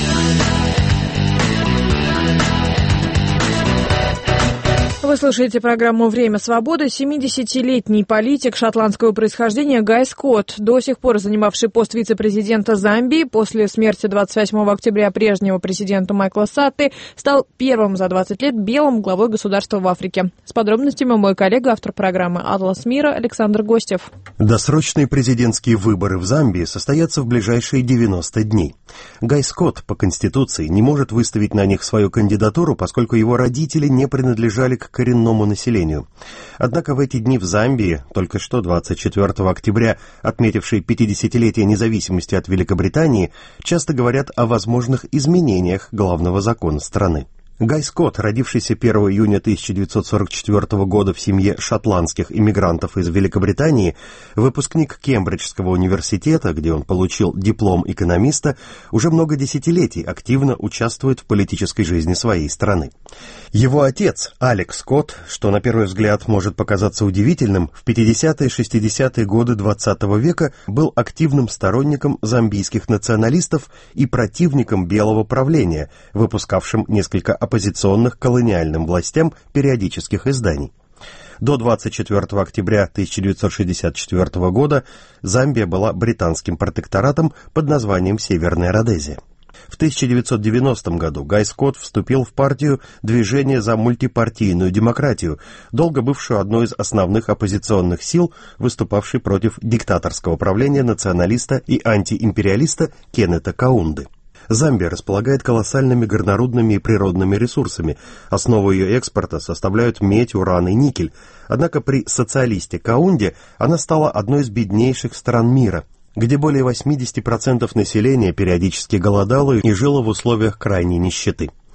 Вы слушаете программу «Время свободы». семидесятилетний политик шотландского происхождения Гай Скотт, до сих пор занимавший пост вице-президента Замбии, после смерти двадцать восьмого октября прежнего президента Майкла Сатты, стал первым за двадцать лет белым главой государства в Африке. С подробностями мой коллега, автор программы «Атлас мира» Александр Гостев. Досрочные президентские выборы в Замбии состоятся в ближайшие девяносто дней. Гай Скотт по Конституции не может выставить на них свою кандидатуру, поскольку его родители не принадлежали к коренному населению. Однако в эти дни в Замбии, только что двадцать четвёртого октября, отметившей пятидесятилетие независимости от Великобритании, часто говорят о возможных изменениях главного закона страны. Гай Скотт, родившийся первого июня тысяча девятьсот сорок четвёртого года в семье шотландских иммигрантов из Великобритании, выпускник Кембриджского университета, где он получил диплом экономиста, уже много десятилетий активно участвует в политической жизни своей страны. Его отец, Алекс Скотт, что на первый взгляд может показаться удивительным, в пятидесятые и шестидесятые годы двадцатого века был активным сторонником замбийских националистов и противником белого правления, выпускавшим несколько оппозиционных колониальным властям периодических изданий. До двадцать четвёртого октября тысяча девятьсот шестьдесят четвёртого года Замбия была британским протекторатом под названием Северная Родезия. В тысяча девятьсот девяностом году Гай Скотт вступил в партию «Движение за мультипартийную демократию», долго бывшую одной из основных оппозиционных сил, выступавшей против диктаторского правления националиста и антиимпериалиста Кеннета Каунды. Замбия располагает колоссальными горнорудными и природными ресурсами. Основу ее экспорта составляют медь, уран и никель. Однако при социалисте Каунде она стала одной из беднейших стран мира, где более восемьдесят процентов населения периодически голодало и жило в условиях крайней нищеты.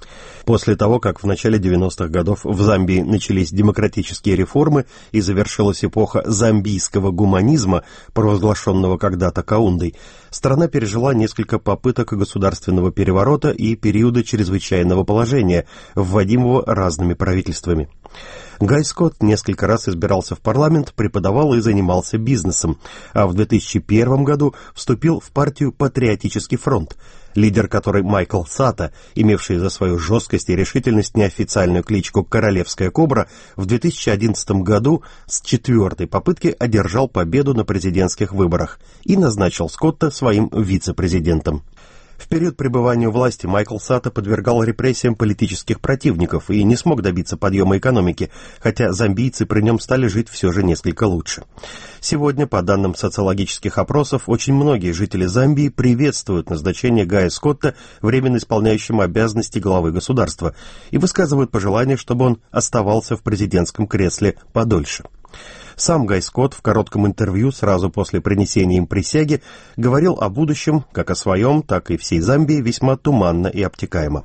После того, как в начале девяностых годов в Замбии начались демократические реформы и завершилась эпоха замбийского гуманизма, провозглашенного когда-то Каундой, страна пережила несколько попыток государственного переворота и периода чрезвычайного положения, вводимого разными правительствами. Гай Скотт несколько раз избирался в парламент, преподавал и занимался бизнесом, а в две тысячи первом году вступил в партию «Патриотический фронт», лидер которой Майкл Сата, имевший за свою жесткость и решительность неофициальную кличку «Королевская кобра», в две тысячи одиннадцатом году с четвертой попытки одержал победу на президентских выборах и назначил Скотта своим вице-президентом. В период пребывания у власти Майкл Сата подвергал репрессиям политических противников и не смог добиться подъема экономики, хотя замбийцы при нем стали жить все же несколько лучше. Сегодня, по данным социологических опросов, очень многие жители Замбии приветствуют назначение Гая Скотта временно исполняющим обязанности главы государства и высказывают пожелание, чтобы он оставался в президентском кресле подольше. Сам Гай Скотт в коротком интервью сразу после принесения им присяги говорил о будущем, как о своем, так и всей Замбии, весьма туманно и обтекаемо.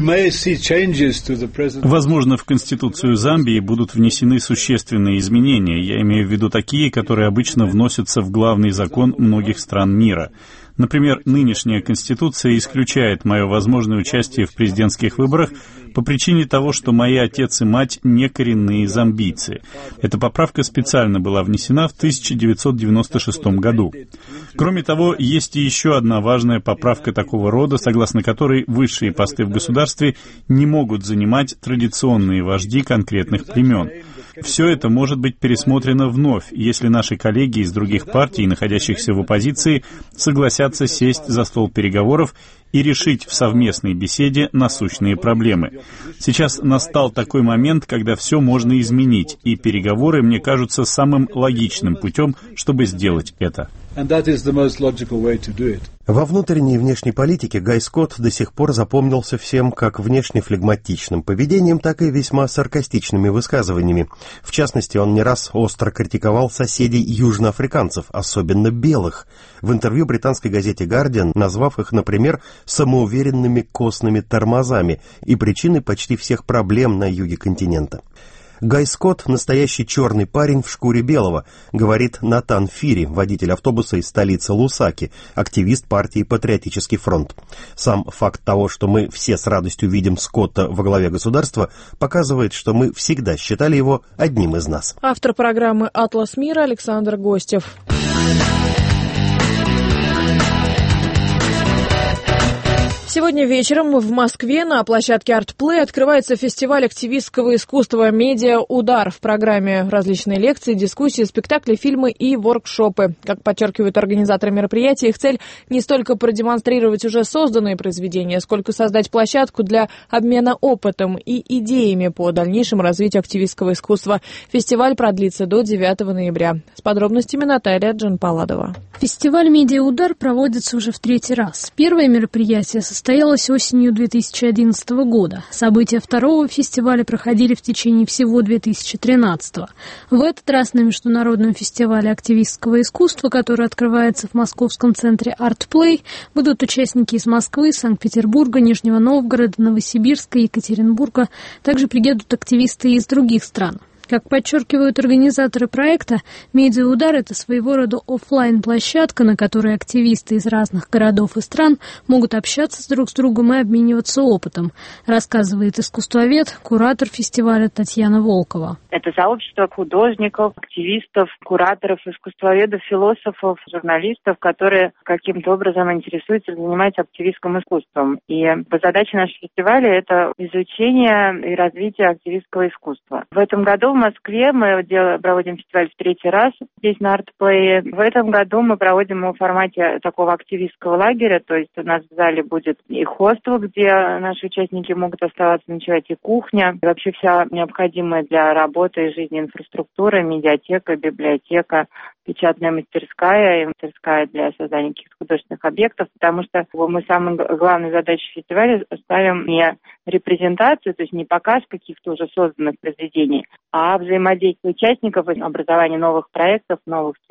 Возможно, в Конституцию Замбии будут внесены существенные изменения, я имею в виду такие, которые обычно вносятся в главный закон многих стран мира. Например, нынешняя Конституция исключает мое возможное участие в президентских выборах по причине того, что мои отец и мать не коренные замбийцы. Эта поправка специально была внесена в тысяча девятьсот девяносто шестом году. Кроме того, есть и еще одна важная поправка такого рода, согласно которой высшие посты в государстве не могут занимать традиционные вожди конкретных племен. Все это может быть пересмотрено вновь, если наши коллеги из других партий, находящихся в оппозиции, согласятся сесть за стол переговоров и решить в совместной беседе насущные проблемы. Сейчас настал такой момент, когда все можно изменить, и переговоры, мне кажутся, самым логичным путем, чтобы сделать это. Во внутренней и внешней политике Гай Скотт до сих пор запомнился всем как внешне флегматичным поведением, так и весьма саркастичными высказываниями. В частности, он не раз остро критиковал соседей южноафриканцев, особенно белых, в интервью британской газете «Гардиан», назвав их, например, самоуверенными костными тормозами и причиной почти всех проблем на юге континента. Гай Скотт – настоящий черный парень в шкуре белого, говорит Натан Фири, водитель автобуса из столицы Лусаки, активист партии «Патриотический фронт». Сам факт того, что мы все с радостью видим Скотта во главе государства, показывает, что мы всегда считали его одним из нас. Автор программы «Атлас мира» Александр Гостев. Сегодня вечером в Москве на площадке ArtPlay открывается фестиваль активистского искусства «Медиа Удар». В программе различные лекции, дискуссии, спектакли, фильмы и воркшопы. Как подчеркивают организаторы мероприятия, их цель не столько продемонстрировать уже созданные произведения, сколько создать площадку для обмена опытом и идеями по дальнейшему развитию активистского искусства. Фестиваль продлится до девятого ноября. С подробностями Наталья Джанпаладова. Фестиваль «Медиа Удар» проводится уже в третий раз. Первое мероприятие состоялось состоялась осенью две тысячи одиннадцатого года. События второго фестиваля проходили в течение всего две тысячи тринадцатого. В этот раз на Международном фестивале активистского искусства, который открывается в московском центре ArtPlay, будут участники из Москвы, Санкт-Петербурга, Нижнего Новгорода, Новосибирска, Екатеринбурга. Также приедут активисты из других стран. Как подчеркивают организаторы проекта, «Медиа Удар» — это своего рода офлайн-площадка, на которой активисты из разных городов и стран могут общаться друг с другом и обмениваться опытом, рассказывает искусствовед, куратор фестиваля Татьяна Волкова. Это сообщество художников, активистов, кураторов, искусствоведов, философов, журналистов, которые каким-то образом интересуются и занимаются активистским искусством. И задача нашего фестиваля — это изучение и развитие активистского искусства. В этом году в Москве мы делаем, проводим фестиваль в третий раз здесь на ArtPlay. В этом году мы проводим его в формате такого активистского лагеря, то есть у нас в зале будет и хостел, где наши участники могут оставаться ночевать, и кухня, и вообще вся необходимая для работы и жизни инфраструктура, медиатека, библиотека, печатная мастерская и мастерская для создания каких-то художественных объектов, потому что мы самую главную задачу фестиваля ставим не репрезентацию, то есть не показ каких-то уже созданных произведений, а взаимодействие участников, образование новых проектов, новых связей.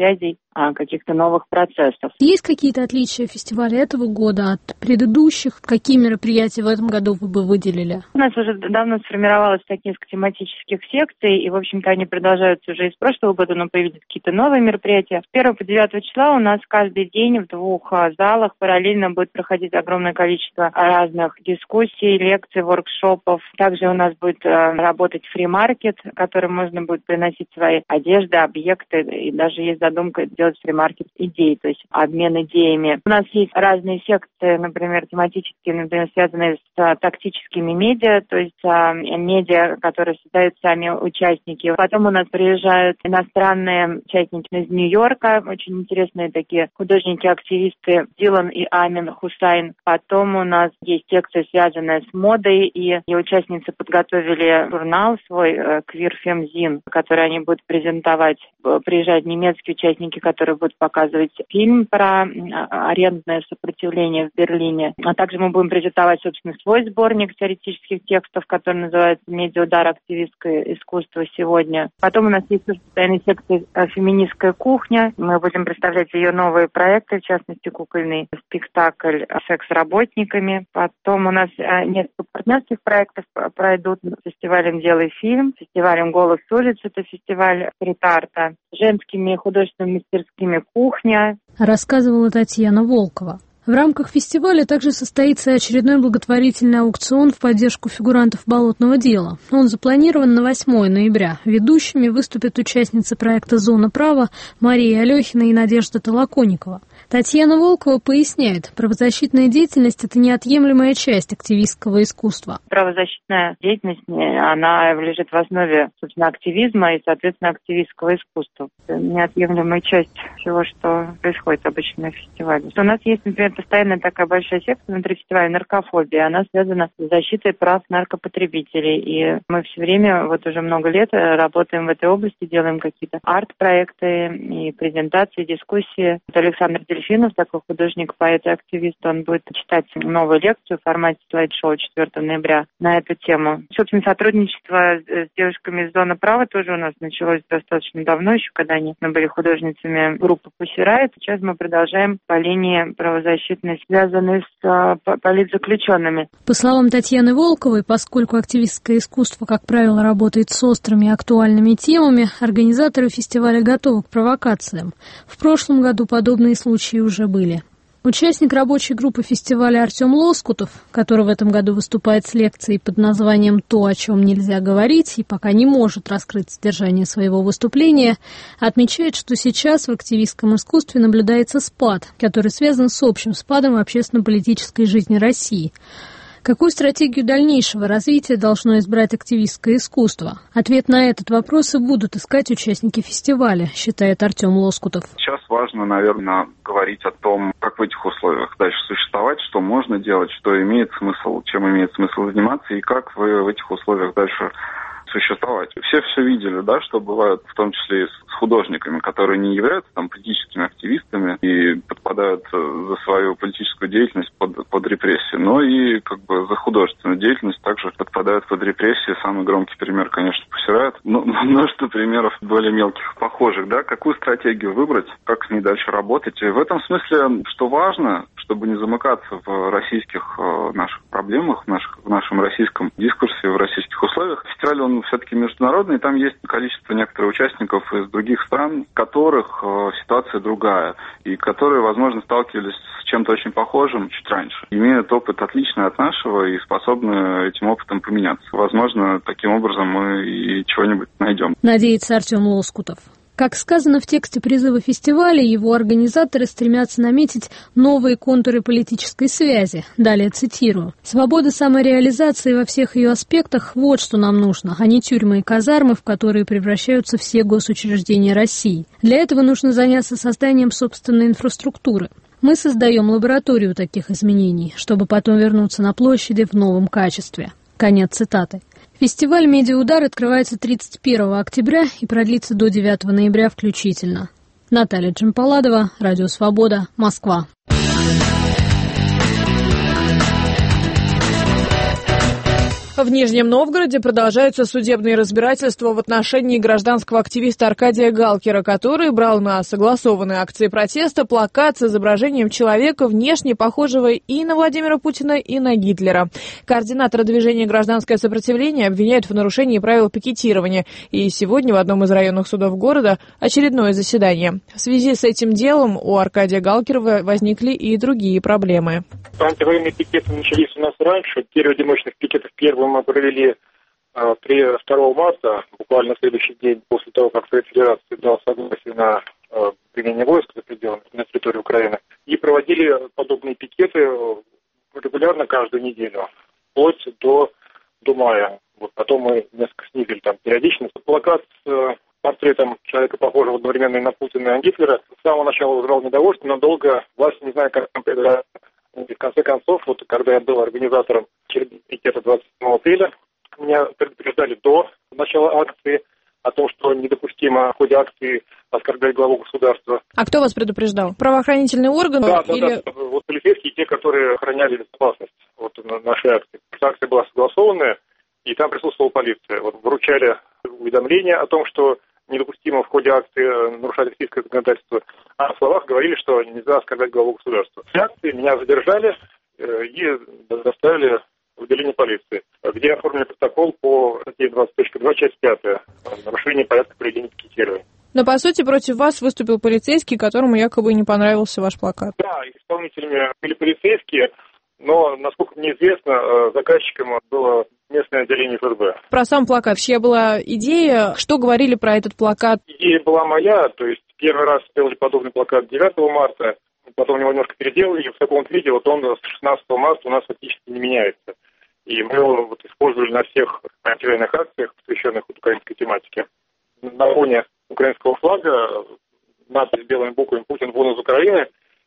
а, каких-то новых процессов. Есть какие-то отличия фестиваля этого года от предыдущих? Какие мероприятия в этом году вы бы выделили? У нас уже давно сформировалось так несколько тематических секций, и, в общем-то, они продолжаются уже из прошлого года, но появились какие-то новые мероприятия. С первого по девятое числа у нас каждый день в двух залах параллельно будет проходить огромное количество разных дискуссий, лекций, воркшопов. Также у нас будет работать фри-маркет, в котором можно будет приносить свои одежды, объекты, и даже есть задумка делать фри-маркет идей, то есть обмен идеями. У нас есть разные секции, например, тематические, например, связанные с тактическими медиа, то есть медиа, которые создают сами участники. Потом у нас приезжают иностранные участники из Нью-Йорка, очень интересные такие художники-активисты Дилан и Амин Хусайн. Потом у нас есть секция, связанная с модой, и, и участницы подготовили журнал свой Queer Femzine, который они будут презентовать. Приезжают немецкие участники, которые будут показывать фильм про арендное сопротивление в Берлине. А также мы будем презентовать, собственно, свой сборник теоретических текстов, который называется «Медиаудар. Активистское искусство сегодня». Потом у нас есть постоянная секция «Феминистская кухня». Мы будем представлять ее новые проекты, в частности, кукольный спектакль «Секс с работниками». Потом у нас несколько партнерских проектов пройдут с фестивалем «Делай фильм», фестивалем «Голос с улицы», это фестиваль стрит-арта, женскими художественными мастерскими «Кухня». Рассказывала Татьяна Волкова. В рамках фестиваля также состоится очередной благотворительный аукцион в поддержку фигурантов болотного дела. Он запланирован на восьмое ноября. Ведущими выступят участницы проекта «Зона права» Мария Алехина и Надежда Толоконникова. Татьяна Волкова поясняет, правозащитная деятельность – это неотъемлемая часть активистского искусства. Правозащитная деятельность, она лежит в основе, собственно, активизма и, соответственно, активистского искусства. Это неотъемлемая часть всего, что происходит обычно на фестивале. У нас есть, например, постоянная такая большая секция внутри фестиваля «Наркофобия». Она связана с защитой прав наркопотребителей. И мы все время, вот уже много лет, работаем в этой области, делаем какие-то арт-проекты и презентации, дискуссии. Вот Александр Дельфинов, такой художник, поэт и активист, он будет читать новую лекцию в формате слайд-шоу четвёртого ноября на эту тему. Собственно, сотрудничество с девушками из «Зоны права» тоже у нас началось достаточно давно, еще когда они мы были художницами группы «Pussy Riot». Сейчас мы продолжаем по линии правозащитной, связанной с а, политзаключенными. По словам Татьяны Волковой, поскольку активистское искусство, как правило, работает с острыми и актуальными темами, организаторы фестиваля готовы к провокациям. В прошлом году подобные случаи уже были. Участник рабочей группы фестиваля Артем Лоскутов, который в этом году выступает с лекцией под названием «То, о чем нельзя говорить» и пока не может раскрыть содержание своего выступления, отмечает, что сейчас в активистском искусстве наблюдается спад, который связан с общим спадом в общественно-политической жизни России. Какую стратегию дальнейшего развития должно избрать активистское искусство? Ответ на этот вопрос и будут искать участники фестиваля, считает Артем Лоскутов. Сейчас важно, наверное, говорить о том, как в этих условиях дальше существовать, что можно делать, что имеет смысл, чем имеет смысл заниматься и как в, в этих условиях дальше существовать. Все все видели, да, что бывает в том числе и с художниками, которые не являются там политическими активистами и подпадают за свою политическую деятельность под, под репрессии, но и как бы за художественную деятельность также подпадают под репрессии. Самый громкий пример, конечно, Pussy Riot, но множество примеров более мелких, похожих, да, какую стратегию выбрать, как с ней дальше работать. И в этом смысле, что важно, чтобы не замыкаться в российских э, наших проблемах, в, наших, в нашем российском дискурсе, в российских условиях, фестиваль, он все-таки международный, и там есть количество некоторых участников из других стран, в которых э, ситуация другая, и которые, возможно, сталкивались с чем-то очень похожим чуть раньше, имеют опыт отличный от нашего и способны этим опытом поменяться. Возможно, таким образом мы и чего-нибудь найдем. Надеется Артем Лоскутов. Как сказано в тексте призыва фестиваля, его организаторы стремятся наметить новые контуры политической связи. Далее цитирую. «Свобода самореализации во всех ее аспектах – вот что нам нужно, а не тюрьмы и казармы, в которые превращаются все госучреждения России. Для этого нужно заняться созданием собственной инфраструктуры. Мы создаем лабораторию таких изменений, чтобы потом вернуться на площади в новом качестве». Конец цитаты. Фестиваль «Медиаудар» открывается тридцать первого октября и продлится до девятого ноября включительно. Наталья Джампаладова, Радио Свобода, Москва. В Нижнем Новгороде продолжаются судебные разбирательства в отношении гражданского активиста Аркадия Галкера, который брал на согласованные акции протеста плакат с изображением человека, внешне похожего и на Владимира Путина, и на Гитлера. Координатора движения «Гражданское сопротивление» обвиняют в нарушении правил пикетирования. И сегодня в одном из районных судов города очередное заседание. В связи с этим делом у Аркадия Галкера возникли и другие проблемы. Антивоенные пикеты начались у нас раньше. Первый день мощных пикетов первым мы провели э, второго марта, буквально на следующий день после того, как Совет Федерации дал согласие на э, применение войск за пределами на территории Украины. И проводили подобные пикеты регулярно каждую неделю, вплоть до, до мая. Вот потом мы несколько снизили там периодичность. Плакат с э, портретом человека, похожего одновременно и на Путина, и на Гитлера, с самого начала вызывал недовольство, но долго власть, не знаю, как там предлагают. И в конце концов, вот когда я был организатором пикета двадцать седьмого апреля, меня предупреждали до начала акции о том, что недопустимо в ходе акции оскорблять главу государства. А кто вас предупреждал? Правоохранительные органы? Да, или... да, да. Вот полицейские, те, которые охраняли безопасность вот, на нашей акции. Акция была согласованная, и там присутствовала полиция. Вот, вручали уведомления о том, что недопустимо в ходе акции нарушать российское законодательство, а на словах говорили, что нельзя оскорблять главу государства. В акции меня задержали э, и доставили в отделение полиции, где оформили протокол по статье двадцать точка два, часть пятая, нарушение порядка проведения пикетирования. Но, по сути, против вас выступил полицейский, которому якобы не понравился ваш плакат. Да, исполнителями были полицейские, но, насколько мне известно, заказчиком было местное отделение эф эс бэ. Про сам плакат. Чья была идея? Что говорили про этот плакат? Идея была моя, то есть первый раз сделали подобный плакат девятого марта, потом его немножко переделали, и в таком виде вот он с шестнадцатого марта у нас фактически не меняется. И мы его вот использовали на всех антивоенных акциях, посвященных вот украинской тематике. На фоне украинского флага надпись белыми буквами «Путин вон из Украины»,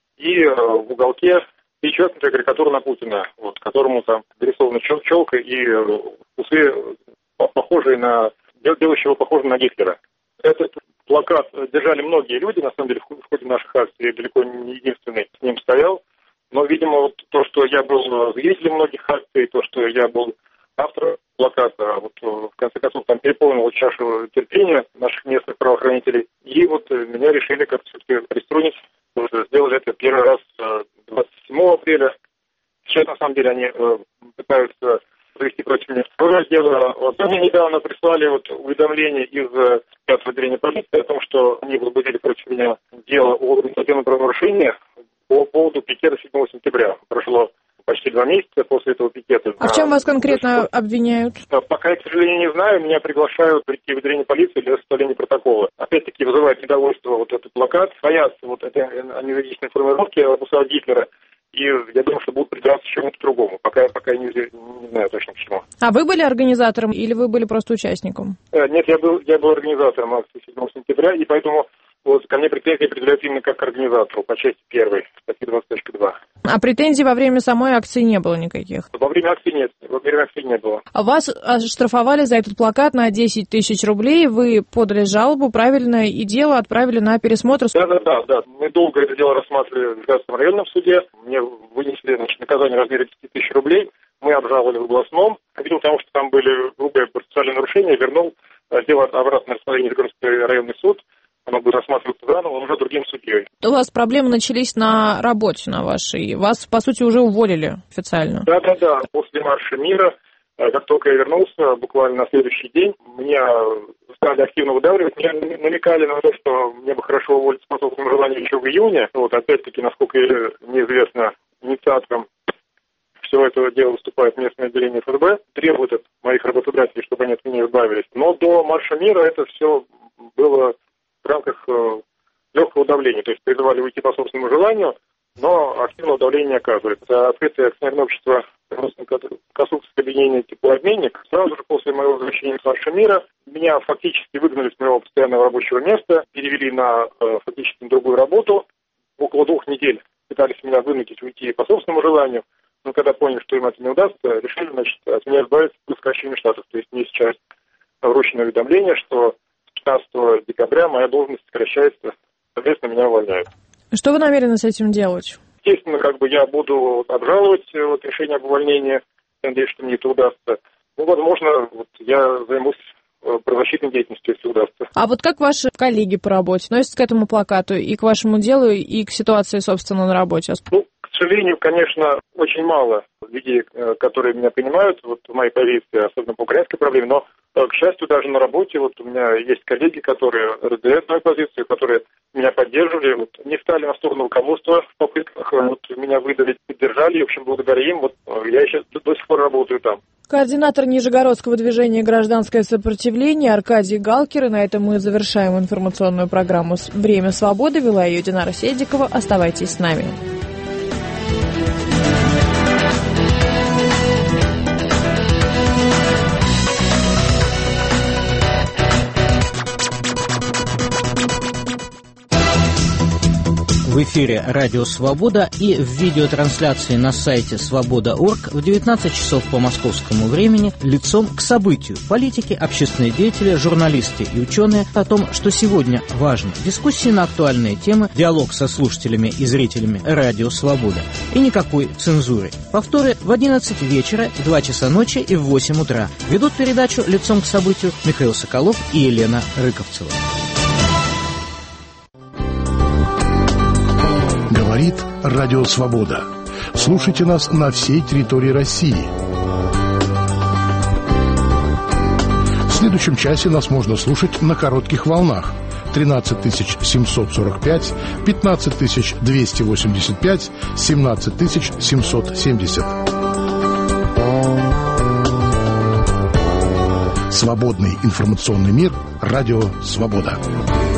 и в уголке перечеркнутая карикатура на Путина, вот, которому там нарисована чел- челка и усы, похожие на, делающие его похожим на Гитлера. Этот плакат держали многие люди, на самом деле, в ходе наших акций, я далеко не единственный с ним стоял. Но, видимо, вот то, что я был зрителем многих акций, то, что я был автором плаката, вот в конце концов там переполнил чашу терпения наших местных правоохранителей. И вот меня решили как-то все-таки приструнить. Вот, сделали это первый раз двадцать седьмого апреля. Сейчас, на самом деле, они э, пытаются завести против меня второе дело. Вот, мне недавно прислали вот уведомление из пятого отделения полиции о том, что они возбудили против меня дело о административном правонарушении по поводу пикета седьмого сентября. Прошло почти два месяца после этого пикета. А в чем вас конкретно обвиняют? Пока я, к сожалению, не знаю. Меня приглашают прийти в отделение полиции для составления протокола. Опять-таки вызывает недовольство вот этот плакат. Боятся вот этой аналогичной формулировки Мусала Гитлера. И я думаю, что будут придираться к чему-то другому. Пока, пока я не, не знаю точно к чему. А вы были организатором или вы были просто участником? Нет, я был, я был организатором акции седьмого сентября, и поэтому вот ко мне претензии определяются именно как к организатору по части первой, статьи двадцать точка два. А претензий во время самой акции не было никаких? Во время акции нет, во время акции не было. А вас оштрафовали за этот плакат на десять тысяч рублей, вы подали жалобу, правильно, и дело отправили на пересмотр? Да, да, да, да. Мы долго это дело рассматривали в Градском районном суде. Мне вынесли, значит, наказание в размере десять тысяч рублей. Мы обжаловали в областном. Видел, потому что там были грубые процессуальные нарушения, вернул дело обратно на рассмотрение в Градский районный суд. Оно будет рассматриваться заново, уже другим судьей. У вас проблемы начались на работе на вашей. Вас, по сути, уже уволили официально. Да-да-да. После марша мира, как только я вернулся, буквально на следующий день, меня стали активно выдавливать. Меня намекали на то, что мне бы хорошо уволиться по собственному желанию еще в июне. Вот, опять-таки, насколько мне известно, инициатором всего этого дела выступает местное отделение эф эс бэ, требует от моих работодателей, чтобы они от меня избавились. Но до марша мира это все было в рамках э, легкого давления, то есть призывали уйти по собственному желанию, но активного давления не оказывается. Открытое акционерное общество Косугское объединение «Теплообменник» сразу же после моего возвращения с марша мира меня фактически выгнали с моего постоянного рабочего места, перевели на э, фактически другую работу. Около двух недель пытались меня вынудить уйти по собственному желанию, но когда поняли, что им это не удастся, решили, значит, от меня избавиться по сокращению штатов. То есть мне сейчас вручено уведомление, что пятнадцатого декабря моя должность сокращается, соответственно, меня увольняют. Что вы намерены с этим делать? Естественно, как бы я буду обжаловать вот, решение об увольнении. Надеюсь, что мне это удастся. ну, возможно, вот я займусь правозащитной деятельностью, если удастся. А вот как ваши коллеги по работе относятся к этому плакату и к вашему делу, и к ситуации, собственно, на работе? Ну, к сожалению, конечно, очень мало людей, которые меня понимают вот в моей позиции, особенно по украинской проблеме, но, к счастью, даже на работе вот у меня есть коллеги, которые разделяют мою позицию, которые меня поддерживали, вот, не стали на сторону руководства в попытках вот, меня выдавить, поддержали, и, в общем, благодаря им вот, я сейчас до сих пор работаю там. Координатор Нижегородского движения «Гражданское сопротивление» Аркадий Галкер. И на этом мы завершаем информационную программу «Время свободы». Вела ее Динара Седикова. Оставайтесь с нами. В эфире «Радио Свобода» и в видеотрансляции на сайте свобода точка орг в девятнадцать часов по московскому времени лицом к событию. Политики, общественные деятели, журналисты и ученые о том, что сегодня важно. Дискуссии на актуальные темы, диалог со слушателями и зрителями «Радио Свобода». И никакой цензуры. Повторы в одиннадцать вечера, в два часа ночи и в восемь утра. Ведут передачу лицом к событию Михаил Соколов и Елена Рыковцева. Говорит Радио Свобода. Слушайте нас на всей территории России. В следующем часе нас можно слушать на коротких волнах. тринадцать тысяч семьсот сорок пять, пятнадцать тысяч двести восемьдесят пять, семнадцать тысяч семьсот семьдесят. Свободный информационный мир. Радио Свобода.